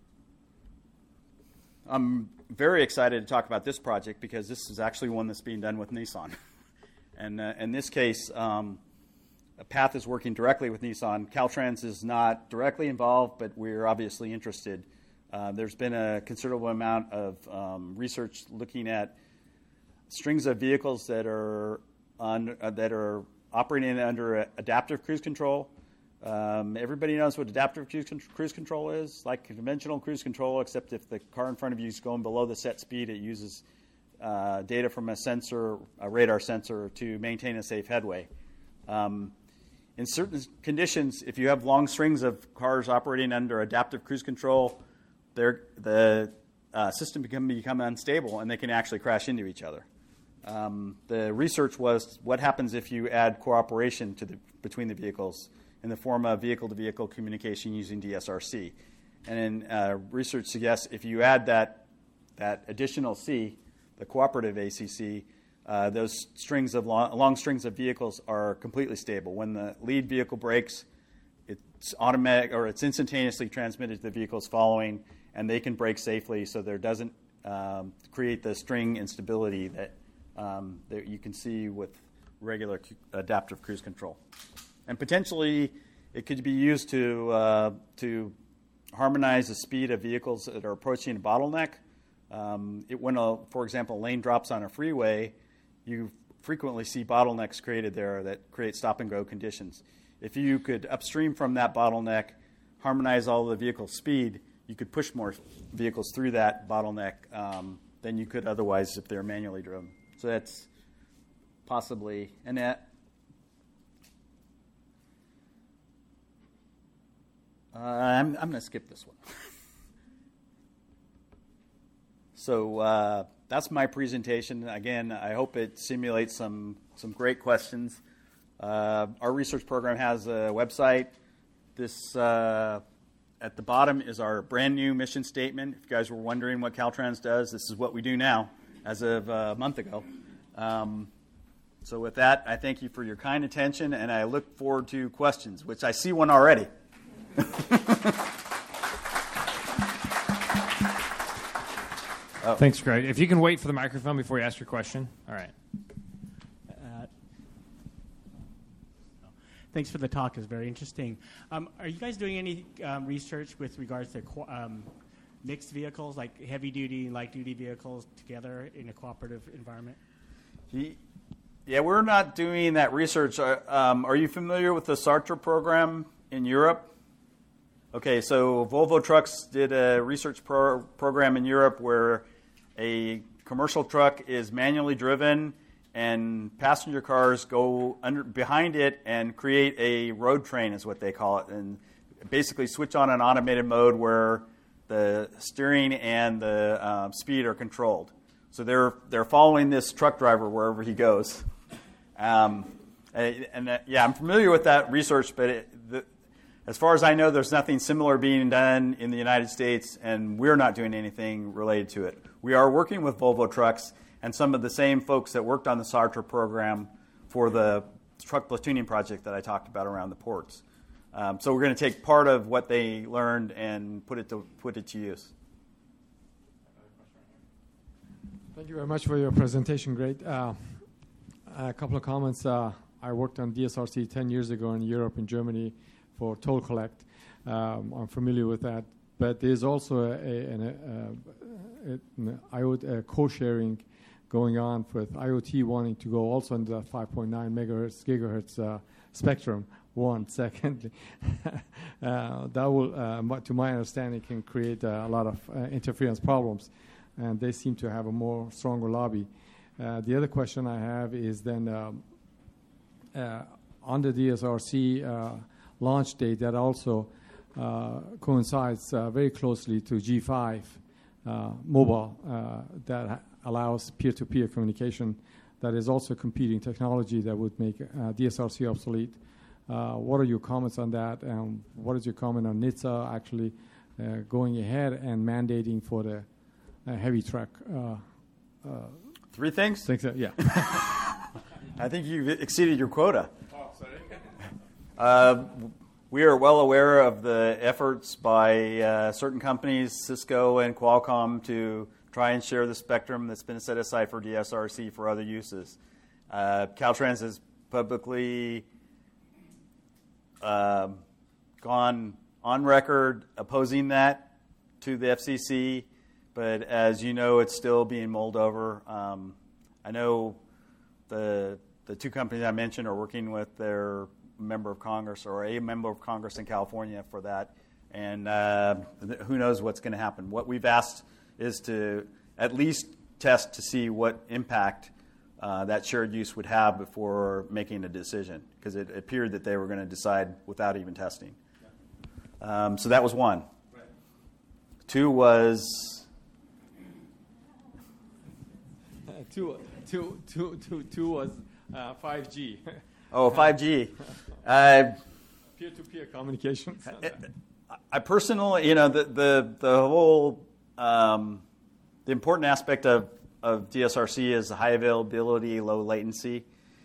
I'm very excited to talk about this project because this is actually one that's being done with Nissan. And uh, in this case, um, PATH is working directly with Nissan. Caltrans is not directly involved, but we're obviously interested. Uh, there's been a considerable amount of um, research looking at strings of vehicles that are on, uh, that are operating under adaptive cruise control. Um, everybody knows what adaptive cruise, con- cruise control is, like conventional cruise control, except if the car in front of you is going below the set speed, it uses uh, data from a sensor, a radar sensor, to maintain a safe headway. Um, in certain conditions, if you have long strings of cars operating under adaptive cruise control, the uh, system can become unstable and they can actually crash into each other. Um, the research was what happens if you add cooperation to the, between the vehicles in the form of vehicle-to-vehicle communication using D S R C. And in, uh, research suggests if you add that, that additional C, the cooperative A C C, uh, those strings of long, long strings of vehicles are completely stable. When the lead vehicle brakes, it's automatic or it's instantaneously transmitted to the vehicles following, and they can brake safely, so there doesn't um, create the string instability that, um, that you can see with regular cu- adaptive cruise control. And potentially, it could be used to uh, to harmonize the speed of vehicles that are approaching a bottleneck. Um, it, when, a, for example, a lane drops on a freeway, you frequently see bottlenecks created there that create stop-and-go conditions. If you could upstream from that bottleneck, harmonize all the vehicle speed, you could push more vehicles through that bottleneck um, than you could otherwise if they're manually driven. So that's possibly, and that, uh, I'm, I'm going to skip this one. So uh, that's my presentation. Again, I hope it simulates some, some great questions. Uh, our research program has a website. This uh, at the bottom is our brand new mission statement. If you guys were wondering what Caltrans does, this is what we do now as of a month ago. Um, so with that, I thank you for your kind attention, and I look forward to questions, which I see one already. Oh. Thanks, Greg. If you can wait for the microphone before you ask your question. All right. Uh, thanks for the talk. It's very interesting. Um, are you guys doing any um, research with regards to co- um, mixed vehicles, like heavy-duty and light-duty vehicles together in a cooperative environment? Yeah, we're not doing that research. Um, are you familiar with the Sartre program in Europe? Okay, so Volvo Trucks did a research pro- program in Europe where a commercial truck is manually driven and passenger cars go under behind it and create a road train, is what they call it, and basically switch on an automated mode where the steering and the uh, speed are controlled. So they're they're following this truck driver wherever he goes. Um, and, and uh, yeah, I'm familiar with that research, but it, the, as far as I know, there's nothing similar being done in the United States, and we're not doing anything related to it. We are working with Volvo Trucks and some of the same folks that worked on the SARTRA program for the truck platooning project that I talked about around the ports. Um, so we're going to take part of what they learned and put it to put it to use. Thank you very much for your presentation. Great. Uh, a couple of comments. Uh, I worked on D S R C ten years ago in Europe and Germany for toll collect. Um, I'm familiar with that. But there's also a, a, an, a, an I O T, a co-sharing going on with IoT wanting to go also into that five point nine megahertz, gigahertz uh, spectrum. One, secondly, uh, that will, uh, to my understanding, can create uh, a lot of uh, interference problems, and they seem to have a more stronger lobby. Uh, the other question I have is then um, uh, on the D S R C uh, launch date that also uh, coincides uh, very closely to G five uh, mobile uh, that ha- allows peer-to-peer communication. That is also competing technology that would make uh, D S R C obsolete. Uh, what are your comments on that? And what is your comment on N H T S A actually uh, going ahead and mandating for the uh, heavy truck? Uh, uh, Three things? Think so, yeah. I think you've exceeded your quota. Oh, sorry. uh, we are well aware of the efforts by uh, certain companies, Cisco and Qualcomm, to try and share the spectrum that's been set aside for D S R C for other uses. Uh, Caltrans has publicly Uh, gone on record opposing that to the F C C, but as you know, it's still being mulled over. Um, I know the the two companies I mentioned are working with their member of Congress or a member of Congress in California for that, and uh, th- who knows what's going to happen. What we've asked is to at least test to see what impact Uh, that shared use would have before making a decision, because it appeared that they were going to decide without even testing. Um, so that was one. Right. Two was... Uh, two, two, two, two, two was uh, five G. Oh, five G. uh, Peer-to-peer communications. I, I personally, you know, the the, the whole, um, the important aspect of of D S R C is high availability, low latency.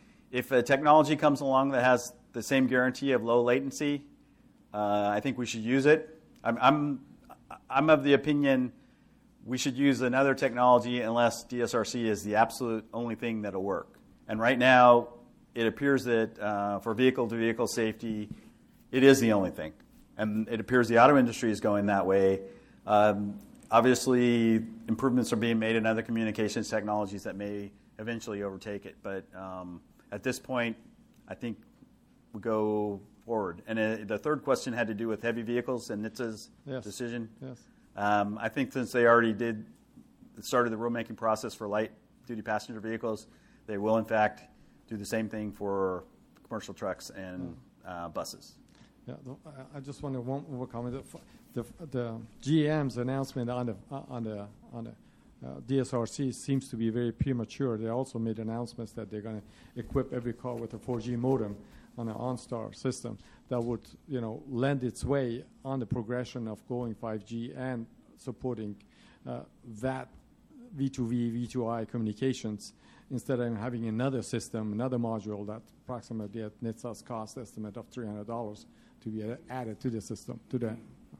If a technology comes along that has the same guarantee of low latency, uh, I think we should use it. I'm, I'm I'm of the opinion we should use another technology unless D S R C is the absolute only thing that'll work. And right now, it appears that uh, for vehicle-to-vehicle safety, it is the only thing. And it appears the auto industry is going that way. Um, Obviously, improvements are being made in other communications technologies that may eventually overtake it. But um, at this point, I think we go forward. And uh, the third question had to do with heavy vehicles and N H T S A's yes. decision. Yes. Um, I think since they already did started the rulemaking process for light-duty passenger vehicles, they will, in fact, do the same thing for commercial trucks and uh, buses. Yeah, I just want to one more comment. The, the G M's announcement on the uh, on the on the uh, D S R C seems to be very premature. They also made announcements that they're going to equip every car with a four G modem on an OnStar system that would, you know, lend its way on the progression of going five G and supporting uh, that V two V, V two I communications instead of having another system, another module that approximately at N H T S A's cost estimate of three hundred dollars to be added to the system, to the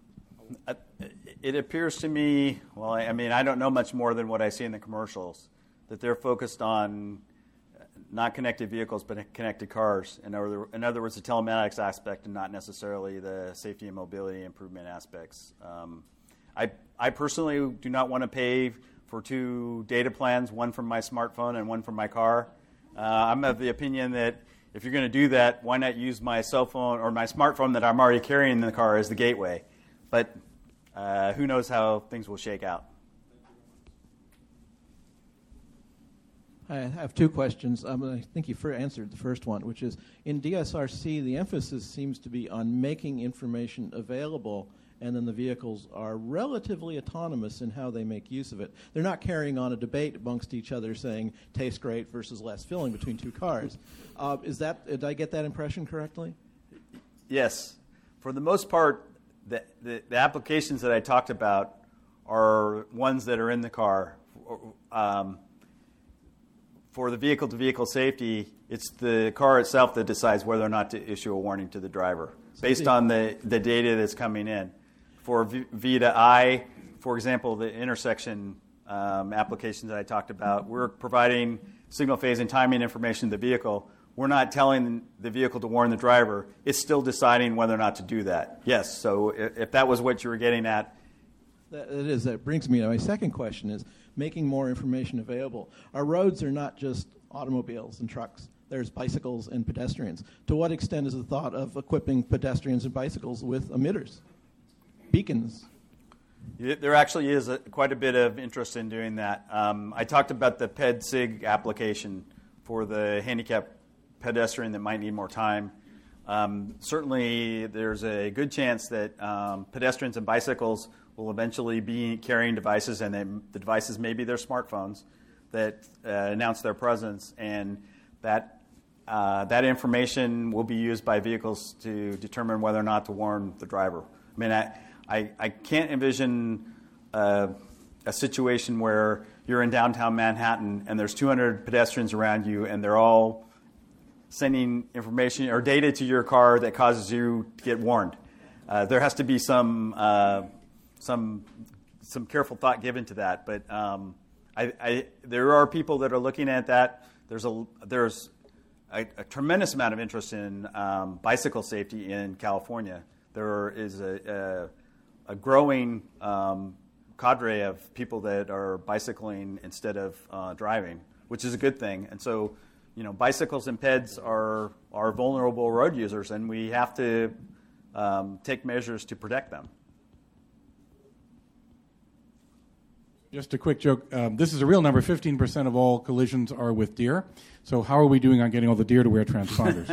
Uh, it appears to me, well, I, I mean, I don't know much more than what I see in the commercials, that they're focused on not connected vehicles, but connected cars. In other, in other words, the telematics aspect and not necessarily the safety and mobility improvement aspects. Um, I, I personally do not want to pay for two data plans, one from my smartphone and one from my car. Uh, I'm of the opinion that if you're going to do that, why not use my cell phone or my smartphone that I'm already carrying in the car as the gateway? but uh, who knows how things will shake out. I have two questions. Um, I think you first answered the first one, which is in D S R C, the emphasis seems to be on making information available, and then the vehicles are relatively autonomous in how they make use of it. They're not carrying on a debate amongst each other saying tastes great versus less filling between two cars. Uh, is that, did I get that impression correctly? Yes. For the most part, the, the, the applications that I talked about are ones that are in the car. Um, For the vehicle-to-vehicle safety, it's the car itself that decides whether or not to issue a warning to the driver based on the, the data that's coming in. For V, V to I, for example, the intersection um, applications that I talked about, we're providing signal phase and timing information to the vehicle. We're not telling the vehicle to warn the driver. It's still deciding whether or not to do that. Yes, so if, if that was what you were getting at. That, it is. That brings me to my second question is, making more information available. Our roads are not just automobiles and trucks. There's bicycles and pedestrians. To what extent is the thought of equipping pedestrians and bicycles with emitters, beacons? There actually is a, quite a bit of interest in doing that. Um, I talked about the P E D S I G application for the handicapped pedestrian that might need more time. Um, certainly, there's a good chance that um, pedestrians and bicycles will eventually be carrying devices, and they, the devices may be their smartphones that uh, announce their presence, and that uh, that information will be used by vehicles to determine whether or not to warn the driver. I mean, I I, I can't envision uh, a situation where you're in downtown Manhattan and there's two hundred pedestrians around you, and they're all sending information or data to your car that causes you to get warned. Uh, there has to be some uh, some some careful thought given to that, but um, I, I, there are people that are looking at that. There's a there's a, a tremendous amount of interest in um, bicycle safety in California. There is a a, a growing um, cadre of people that are bicycling instead of uh, driving, which is a good thing. And so, you know, bicycles and P E Ds are are vulnerable road users, and we have to um, take measures to protect them. Just a quick joke. Um, this is a real number. fifteen percent of all collisions are with deer. So how are we doing on getting all the deer to wear transponders?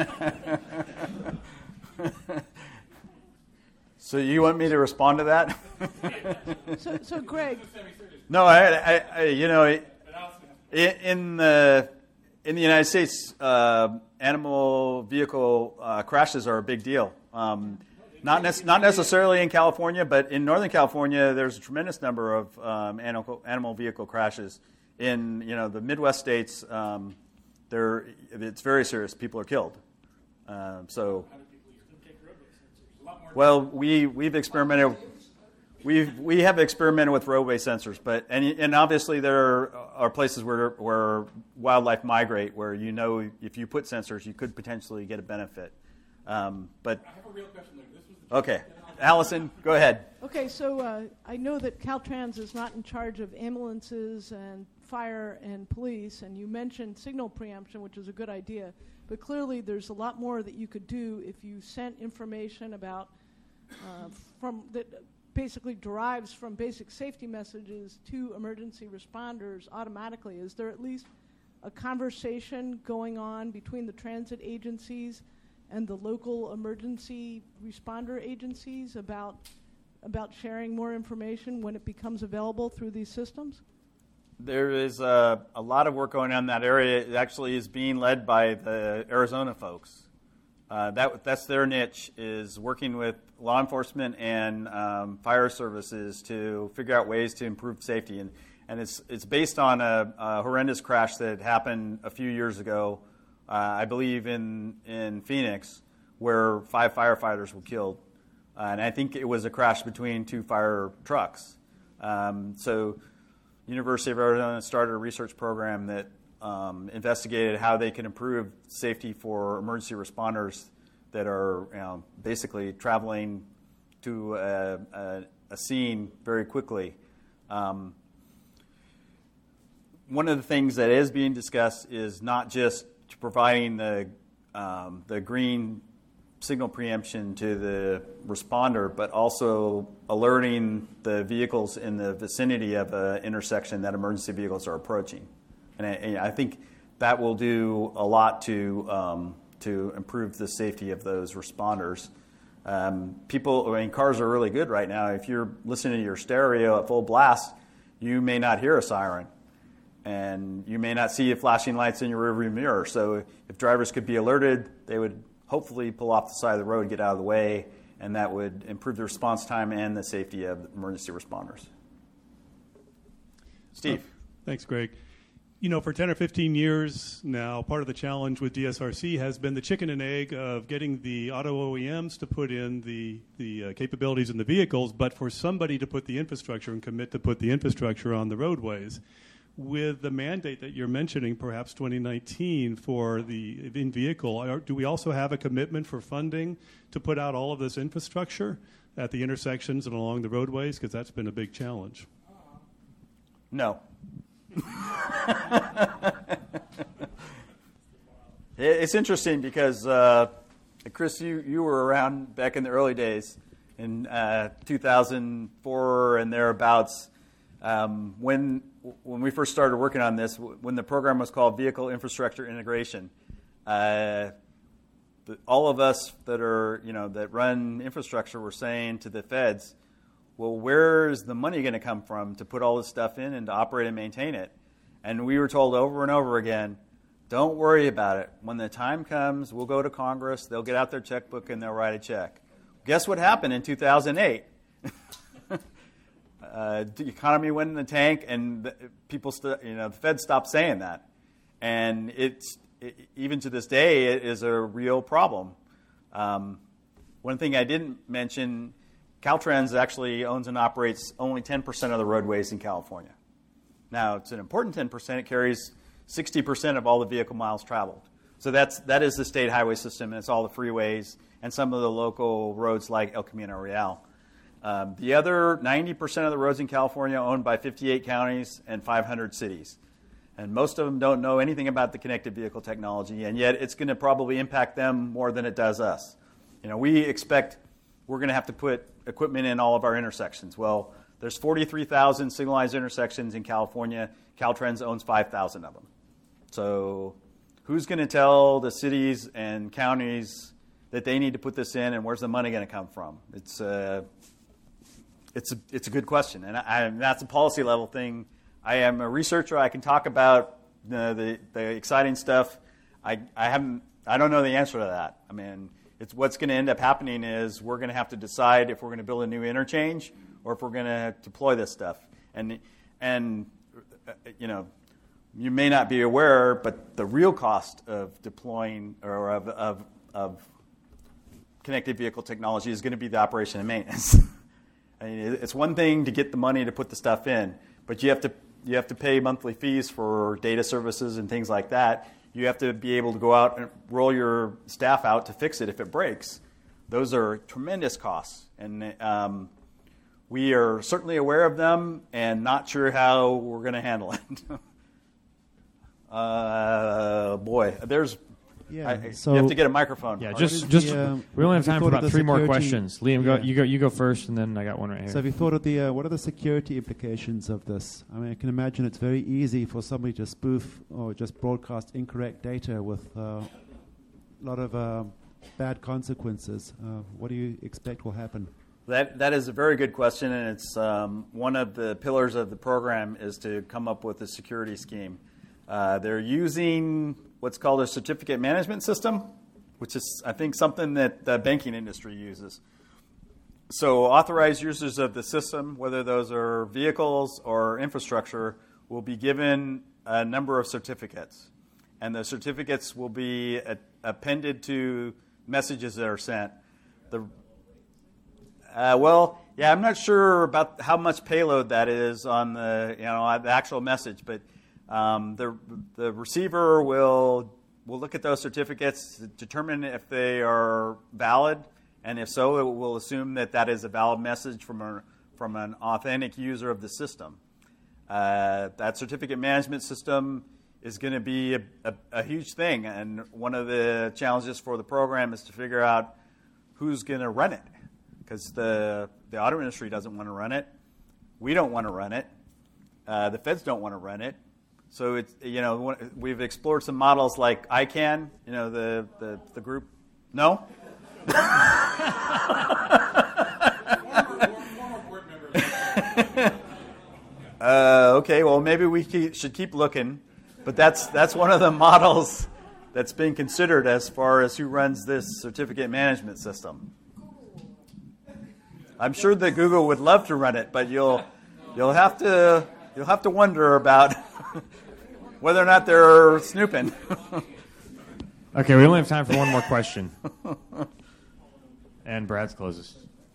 So you want me to respond to that? so, so, Greg. No, I, I, I you know, in the in the United States, uh, animal vehicle uh, crashes are a big deal. Um, Not, ne- not necessarily in California, but in Northern California, there's a tremendous number of um, animal, animal vehicle crashes. In you know the Midwest states, um, there it's very serious. People are killed. Um, so, well, we we've experimented. We've we have experimented with roadway sensors, but and and obviously there are places where where wildlife migrate, where you know if you put sensors, you could potentially get a benefit. Um, but I have a real question. Okay. Allison, go ahead. Okay, so uh, I know that Caltrans is not in charge of ambulances and fire and police, and you mentioned signal preemption, which is a good idea, but clearly there's a lot more that you could do if you sent information about uh, from that basically derives from basic safety messages to emergency responders automatically. Is there at least a conversation going on between the transit agencies and the local emergency responder agencies about about sharing more information when it becomes available through these systems? There is a, a lot of work going on in that area. It actually is being led by the Arizona folks. Uh, that that's their niche, is working with law enforcement and um, fire services to figure out ways to improve safety. And, and it's it's based on a, a horrendous crash that happened a few years ago, Uh, I believe in, in Phoenix, where five firefighters were killed. Uh, and I think it was a crash between two fire trucks. Um, so University of Arizona started a research program that um, investigated how they can improve safety for emergency responders that are you know, basically traveling to a, a, a scene very quickly. Um, one of the things that is being discussed is not just to providing the um, the green signal preemption to the responder, but also alerting the vehicles in the vicinity of an intersection that emergency vehicles are approaching. And I, and I think that will do a lot to um, to improve the safety of those responders. Um, people, I mean, cars are really good right now. If you're listening to your stereo at full blast, you may not hear a siren, and you may not see flashing lights in your rearview mirror. So if drivers could be alerted, they would hopefully pull off the side of the road, get out of the way, and that would improve the response time and the safety of emergency responders. Steve. Oh, thanks, Greg. You know, for ten or fifteen years now, part of the challenge with D S R C has been the chicken and egg of getting the auto O E Ms to put in the, the uh, capabilities in the vehicles, but for somebody to put the infrastructure and commit to put the infrastructure on the roadways. With the mandate that you're mentioning, perhaps twenty nineteen, for the in-vehicle, do we also have a commitment for funding to put out all of this infrastructure at the intersections and along the roadways? Because that's been a big challenge. No. It's interesting because, uh, Chris, you, you were around back in the early days in uh, two thousand four and thereabouts. Um, when when we first started working on this, when the program was called Vehicle Infrastructure Integration, uh, the, all of us that are you know that run infrastructure were saying to the feds, well, where's the money going to come from to put all this stuff in and to operate and maintain it? And we were told over and over again, don't worry about it. When the time comes, we'll go to Congress, they'll get out their checkbook, and they'll write a check. Guess what happened in two thousand eight? uh, the economy went in the tank, and the, people, st- you know, the Fed stopped saying that. And it's, it, even to this day, it is a real problem. Um, one thing I didn't mention, Caltrans actually owns and operates only ten percent of the roadways in California. Now, it's an important ten percent. It carries sixty percent of all the vehicle miles traveled. So that's, that is the state highway system, and it's all the freeways and some of the local roads like El Camino Real. Um, the other ninety percent of the roads in California are owned by fifty-eight counties and five hundred cities. And most of them don't know anything about the connected vehicle technology, and yet it's going to probably impact them more than it does us. You know, we expect we're going to have to put equipment in all of our intersections. Well, there's forty-three thousand signalized intersections in California. Caltrans owns five thousand of them. So who's going to tell the cities and counties that they need to put this in, and where's the money going to come from? It's a, it's a, it's a good question, and I, that's a policy level thing. I am a researcher. I can talk about the, the, the exciting stuff. I, I haven't. I don't know the answer to that. I mean, it's what's going to end up happening is we're going to have to decide if we're going to build a new interchange or if we're going to deploy this stuff. And and uh, you know, you may not be aware, but the real cost of deploying or of of, of connected vehicle technology is going to be the operation and maintenance. I mean, it's one thing to get the money to put the stuff in, but you have to you have to pay monthly fees for data services and things like that. You have to be able to go out and roll your staff out to fix it if it breaks. Those are tremendous costs, and um, we are certainly aware of them and not sure how we're going to handle it. uh, boy, there's. Yeah, I, so you have to get a microphone. Yeah, just the, just uh, we only have have time you for thought of about the three more security- questions. Liam, Yeah. go you go you go first, and then I got one right here. So have you thought of the, uh, what are the security implications of this? I mean, I can imagine it's very easy for somebody to spoof or just broadcast incorrect data with uh, a lot of uh, bad consequences. Uh, what do you expect will happen? That that is a very good question, and it's um, one of the pillars of the program is to come up with a security scheme. Uh, they're using what's called a certificate management system, which is, I think, something that the banking industry uses. So authorized users of the system, whether those are vehicles or infrastructure, will be given a number of certificates. And the certificates will be a- appended to messages that are sent. The uh, well, yeah, I'm not sure about how much payload that is on the, you know, the actual message, but um, the the receiver will will look at those certificates to determine if they are valid, and if so, it will assume that that is a valid message from a, from an authentic user of the system. Uh, that certificate management system is going to be a, a, a huge thing, and one of the challenges for the program is to figure out who's going to run it? Because the, the auto industry doesn't want to run it. We don't want to run it. Uh, the feds don't want to run it. So it's, you know, we've explored some models like ICANN, you know, the, the, the group. No? uh, okay, well, maybe we keep, should keep looking. But that's that's one of the models that's being considered as far as who runs this certificate management system. I'm sure that Google would love to run it, but you'll you'll have to you'll have to wonder about whether or not they're snooping. Okay, we only have time for one more question. And Brad's closes.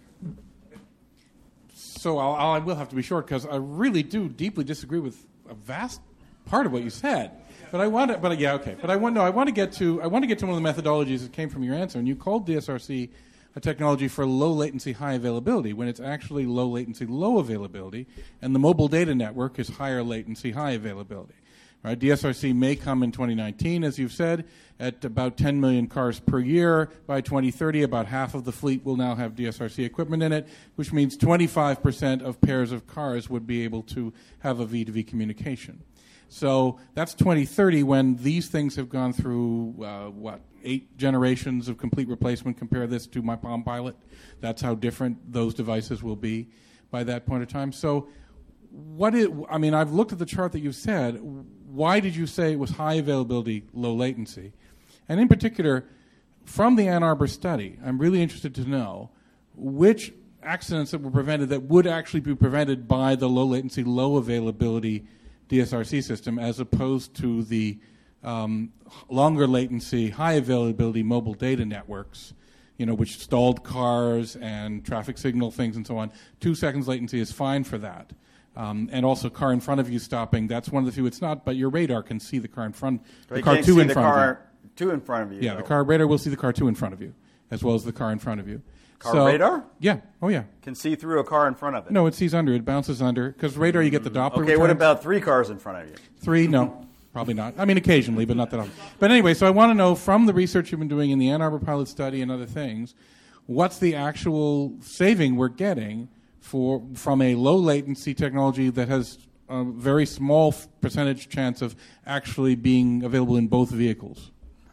So I'll, I'll, I will have to be short because I really do deeply disagree with a vast part of what you said. But I want to, but yeah, okay. But I want no, I want to get to I want to get to one of the methodologies that came from your answer, and you called D S R C a technology for low latency, high availability, when it's actually low latency, low availability, and the mobile data network is higher latency, high availability. Right? D S R C may come in twenty nineteen, as you've said, at about ten million cars per year. By twenty thirty, about half of the fleet will now have D S R C equipment in it, which means twenty-five percent of pairs of cars would be able to have a V two V communication. So that's twenty thirty when these things have gone through, uh, what, eight generations of complete replacement. Compare this to my Palm Pilot. That's how different those devices will be by that point of time. So what it, I mean, I've looked at the chart that you said. Why did you say it was high availability, low latency? And in particular, from the Ann Arbor study, I'm really interested to know which accidents that were prevented that would actually be prevented by the low latency, low availability D S R C system as opposed to the um, longer latency, high availability mobile data networks, you know, which stalled cars and traffic signal things and so on. Two seconds latency is fine for that. Um, and also car in front of you stopping, that's one of the few it's not, but your radar can see the car in front, the car two in front of you. Two in front of you. Yeah, though. the car radar will see the car two in front of you, as well as the car in front of you. Car so, radar? Yeah. Oh, yeah. Can see through a car in front of it. No, it sees under. It bounces under. Because radar, you get the Doppler Okay, returns. what about three cars in front of you? Three? No, probably not. I mean, occasionally, but not that often. But anyway, so I want to know from the research you've been doing in the Ann Arbor pilot study and other things, what's the actual saving we're getting for from a low latency technology that has a very small f- percentage chance of actually being available in both vehicles?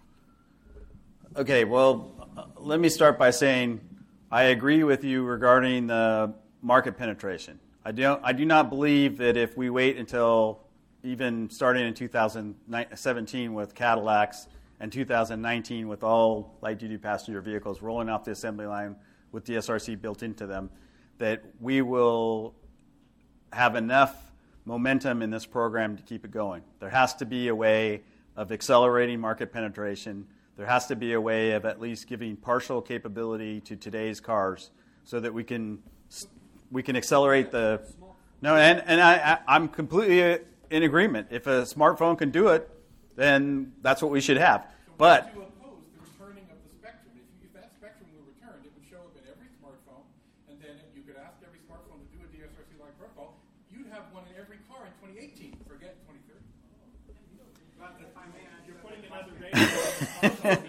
Okay, well, uh, let me start by saying I agree with you regarding the market penetration. I don't. I do not believe that if we wait until even starting in two thousand seventeen with Cadillacs and two thousand nineteen with all light-duty passenger vehicles rolling off the assembly line with D S R C built into them, that we will have enough momentum in this program to keep it going. There has to be a way of accelerating market penetration. There has to be a way of at least giving partial capability to today's cars so that we can we can accelerate the... No, and, and I, I, I'm completely in agreement. If a smartphone can do it, then that's what we should have. But... to oppose the returning of the spectrum. If, you, if that spectrum were returned, it would show up in every smartphone, and then you could ask every smartphone to do a D S R C-like protocol. You'd have one in every car in twenty eighteen. Forget twenty thirty. You're putting another radar.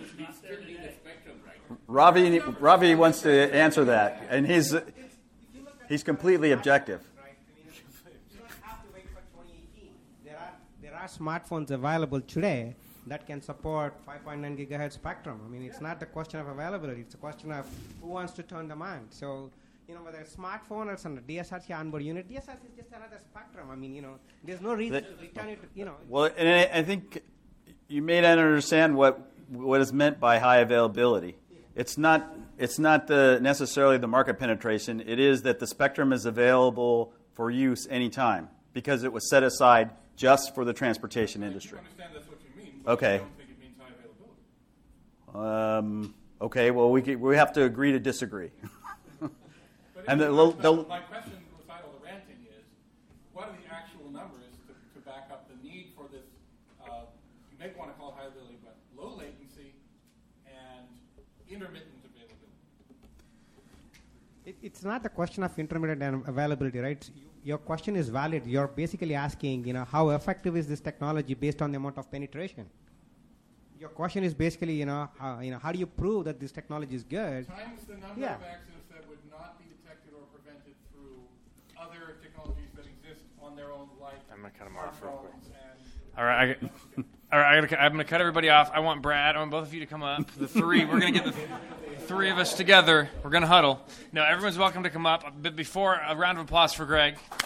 Ravi, Ravi wants to answer that, and he's he's completely objective. You don't have to wait for twenty eighteen. There are there are smartphones available today that can support five point nine gigahertz spectrum. I mean, it's not a question of availability; it's a question of who wants to turn them on. So, you know, whether it's a smartphone or it's on a D S R C onboard unit, D S R C is just another spectrum. I mean, you know, there's no reason That, to return it. You know. Well, and I, I think you may not understand what what is meant by high availability. It's not it's not the necessarily the market penetration. It is that the spectrum is available for use anytime because it was set aside just for the transportation industry. I understand that's what you mean. Okay. I don't think it means high availability. Um, okay. Well, we could, we have to agree to disagree. and the, my, the, my question beside all the ranting is, what are the actual numbers to, to back up the need for this? Uh, you may want to call it high availability, but low latency and intermittent availability. It, it's not the question of intermittent and availability, right? You, your question is valid. You're basically asking, you know, how effective is this technology based on the amount of penetration? your question is basically, you know, uh, you know, how do you prove that this technology is good? Times the number Yeah. of accidents that would not be detected or prevented through other technologies that exist on their own, like I'm gonna cut him off real quick. and All right, I, all right. I gotta, I'm going to cut everybody off. I want Brad. I want both of you to come up. The three. We're going to get the, the three of us together. We're going to huddle. No, everyone's welcome to come up. But before, a round of applause for Greg.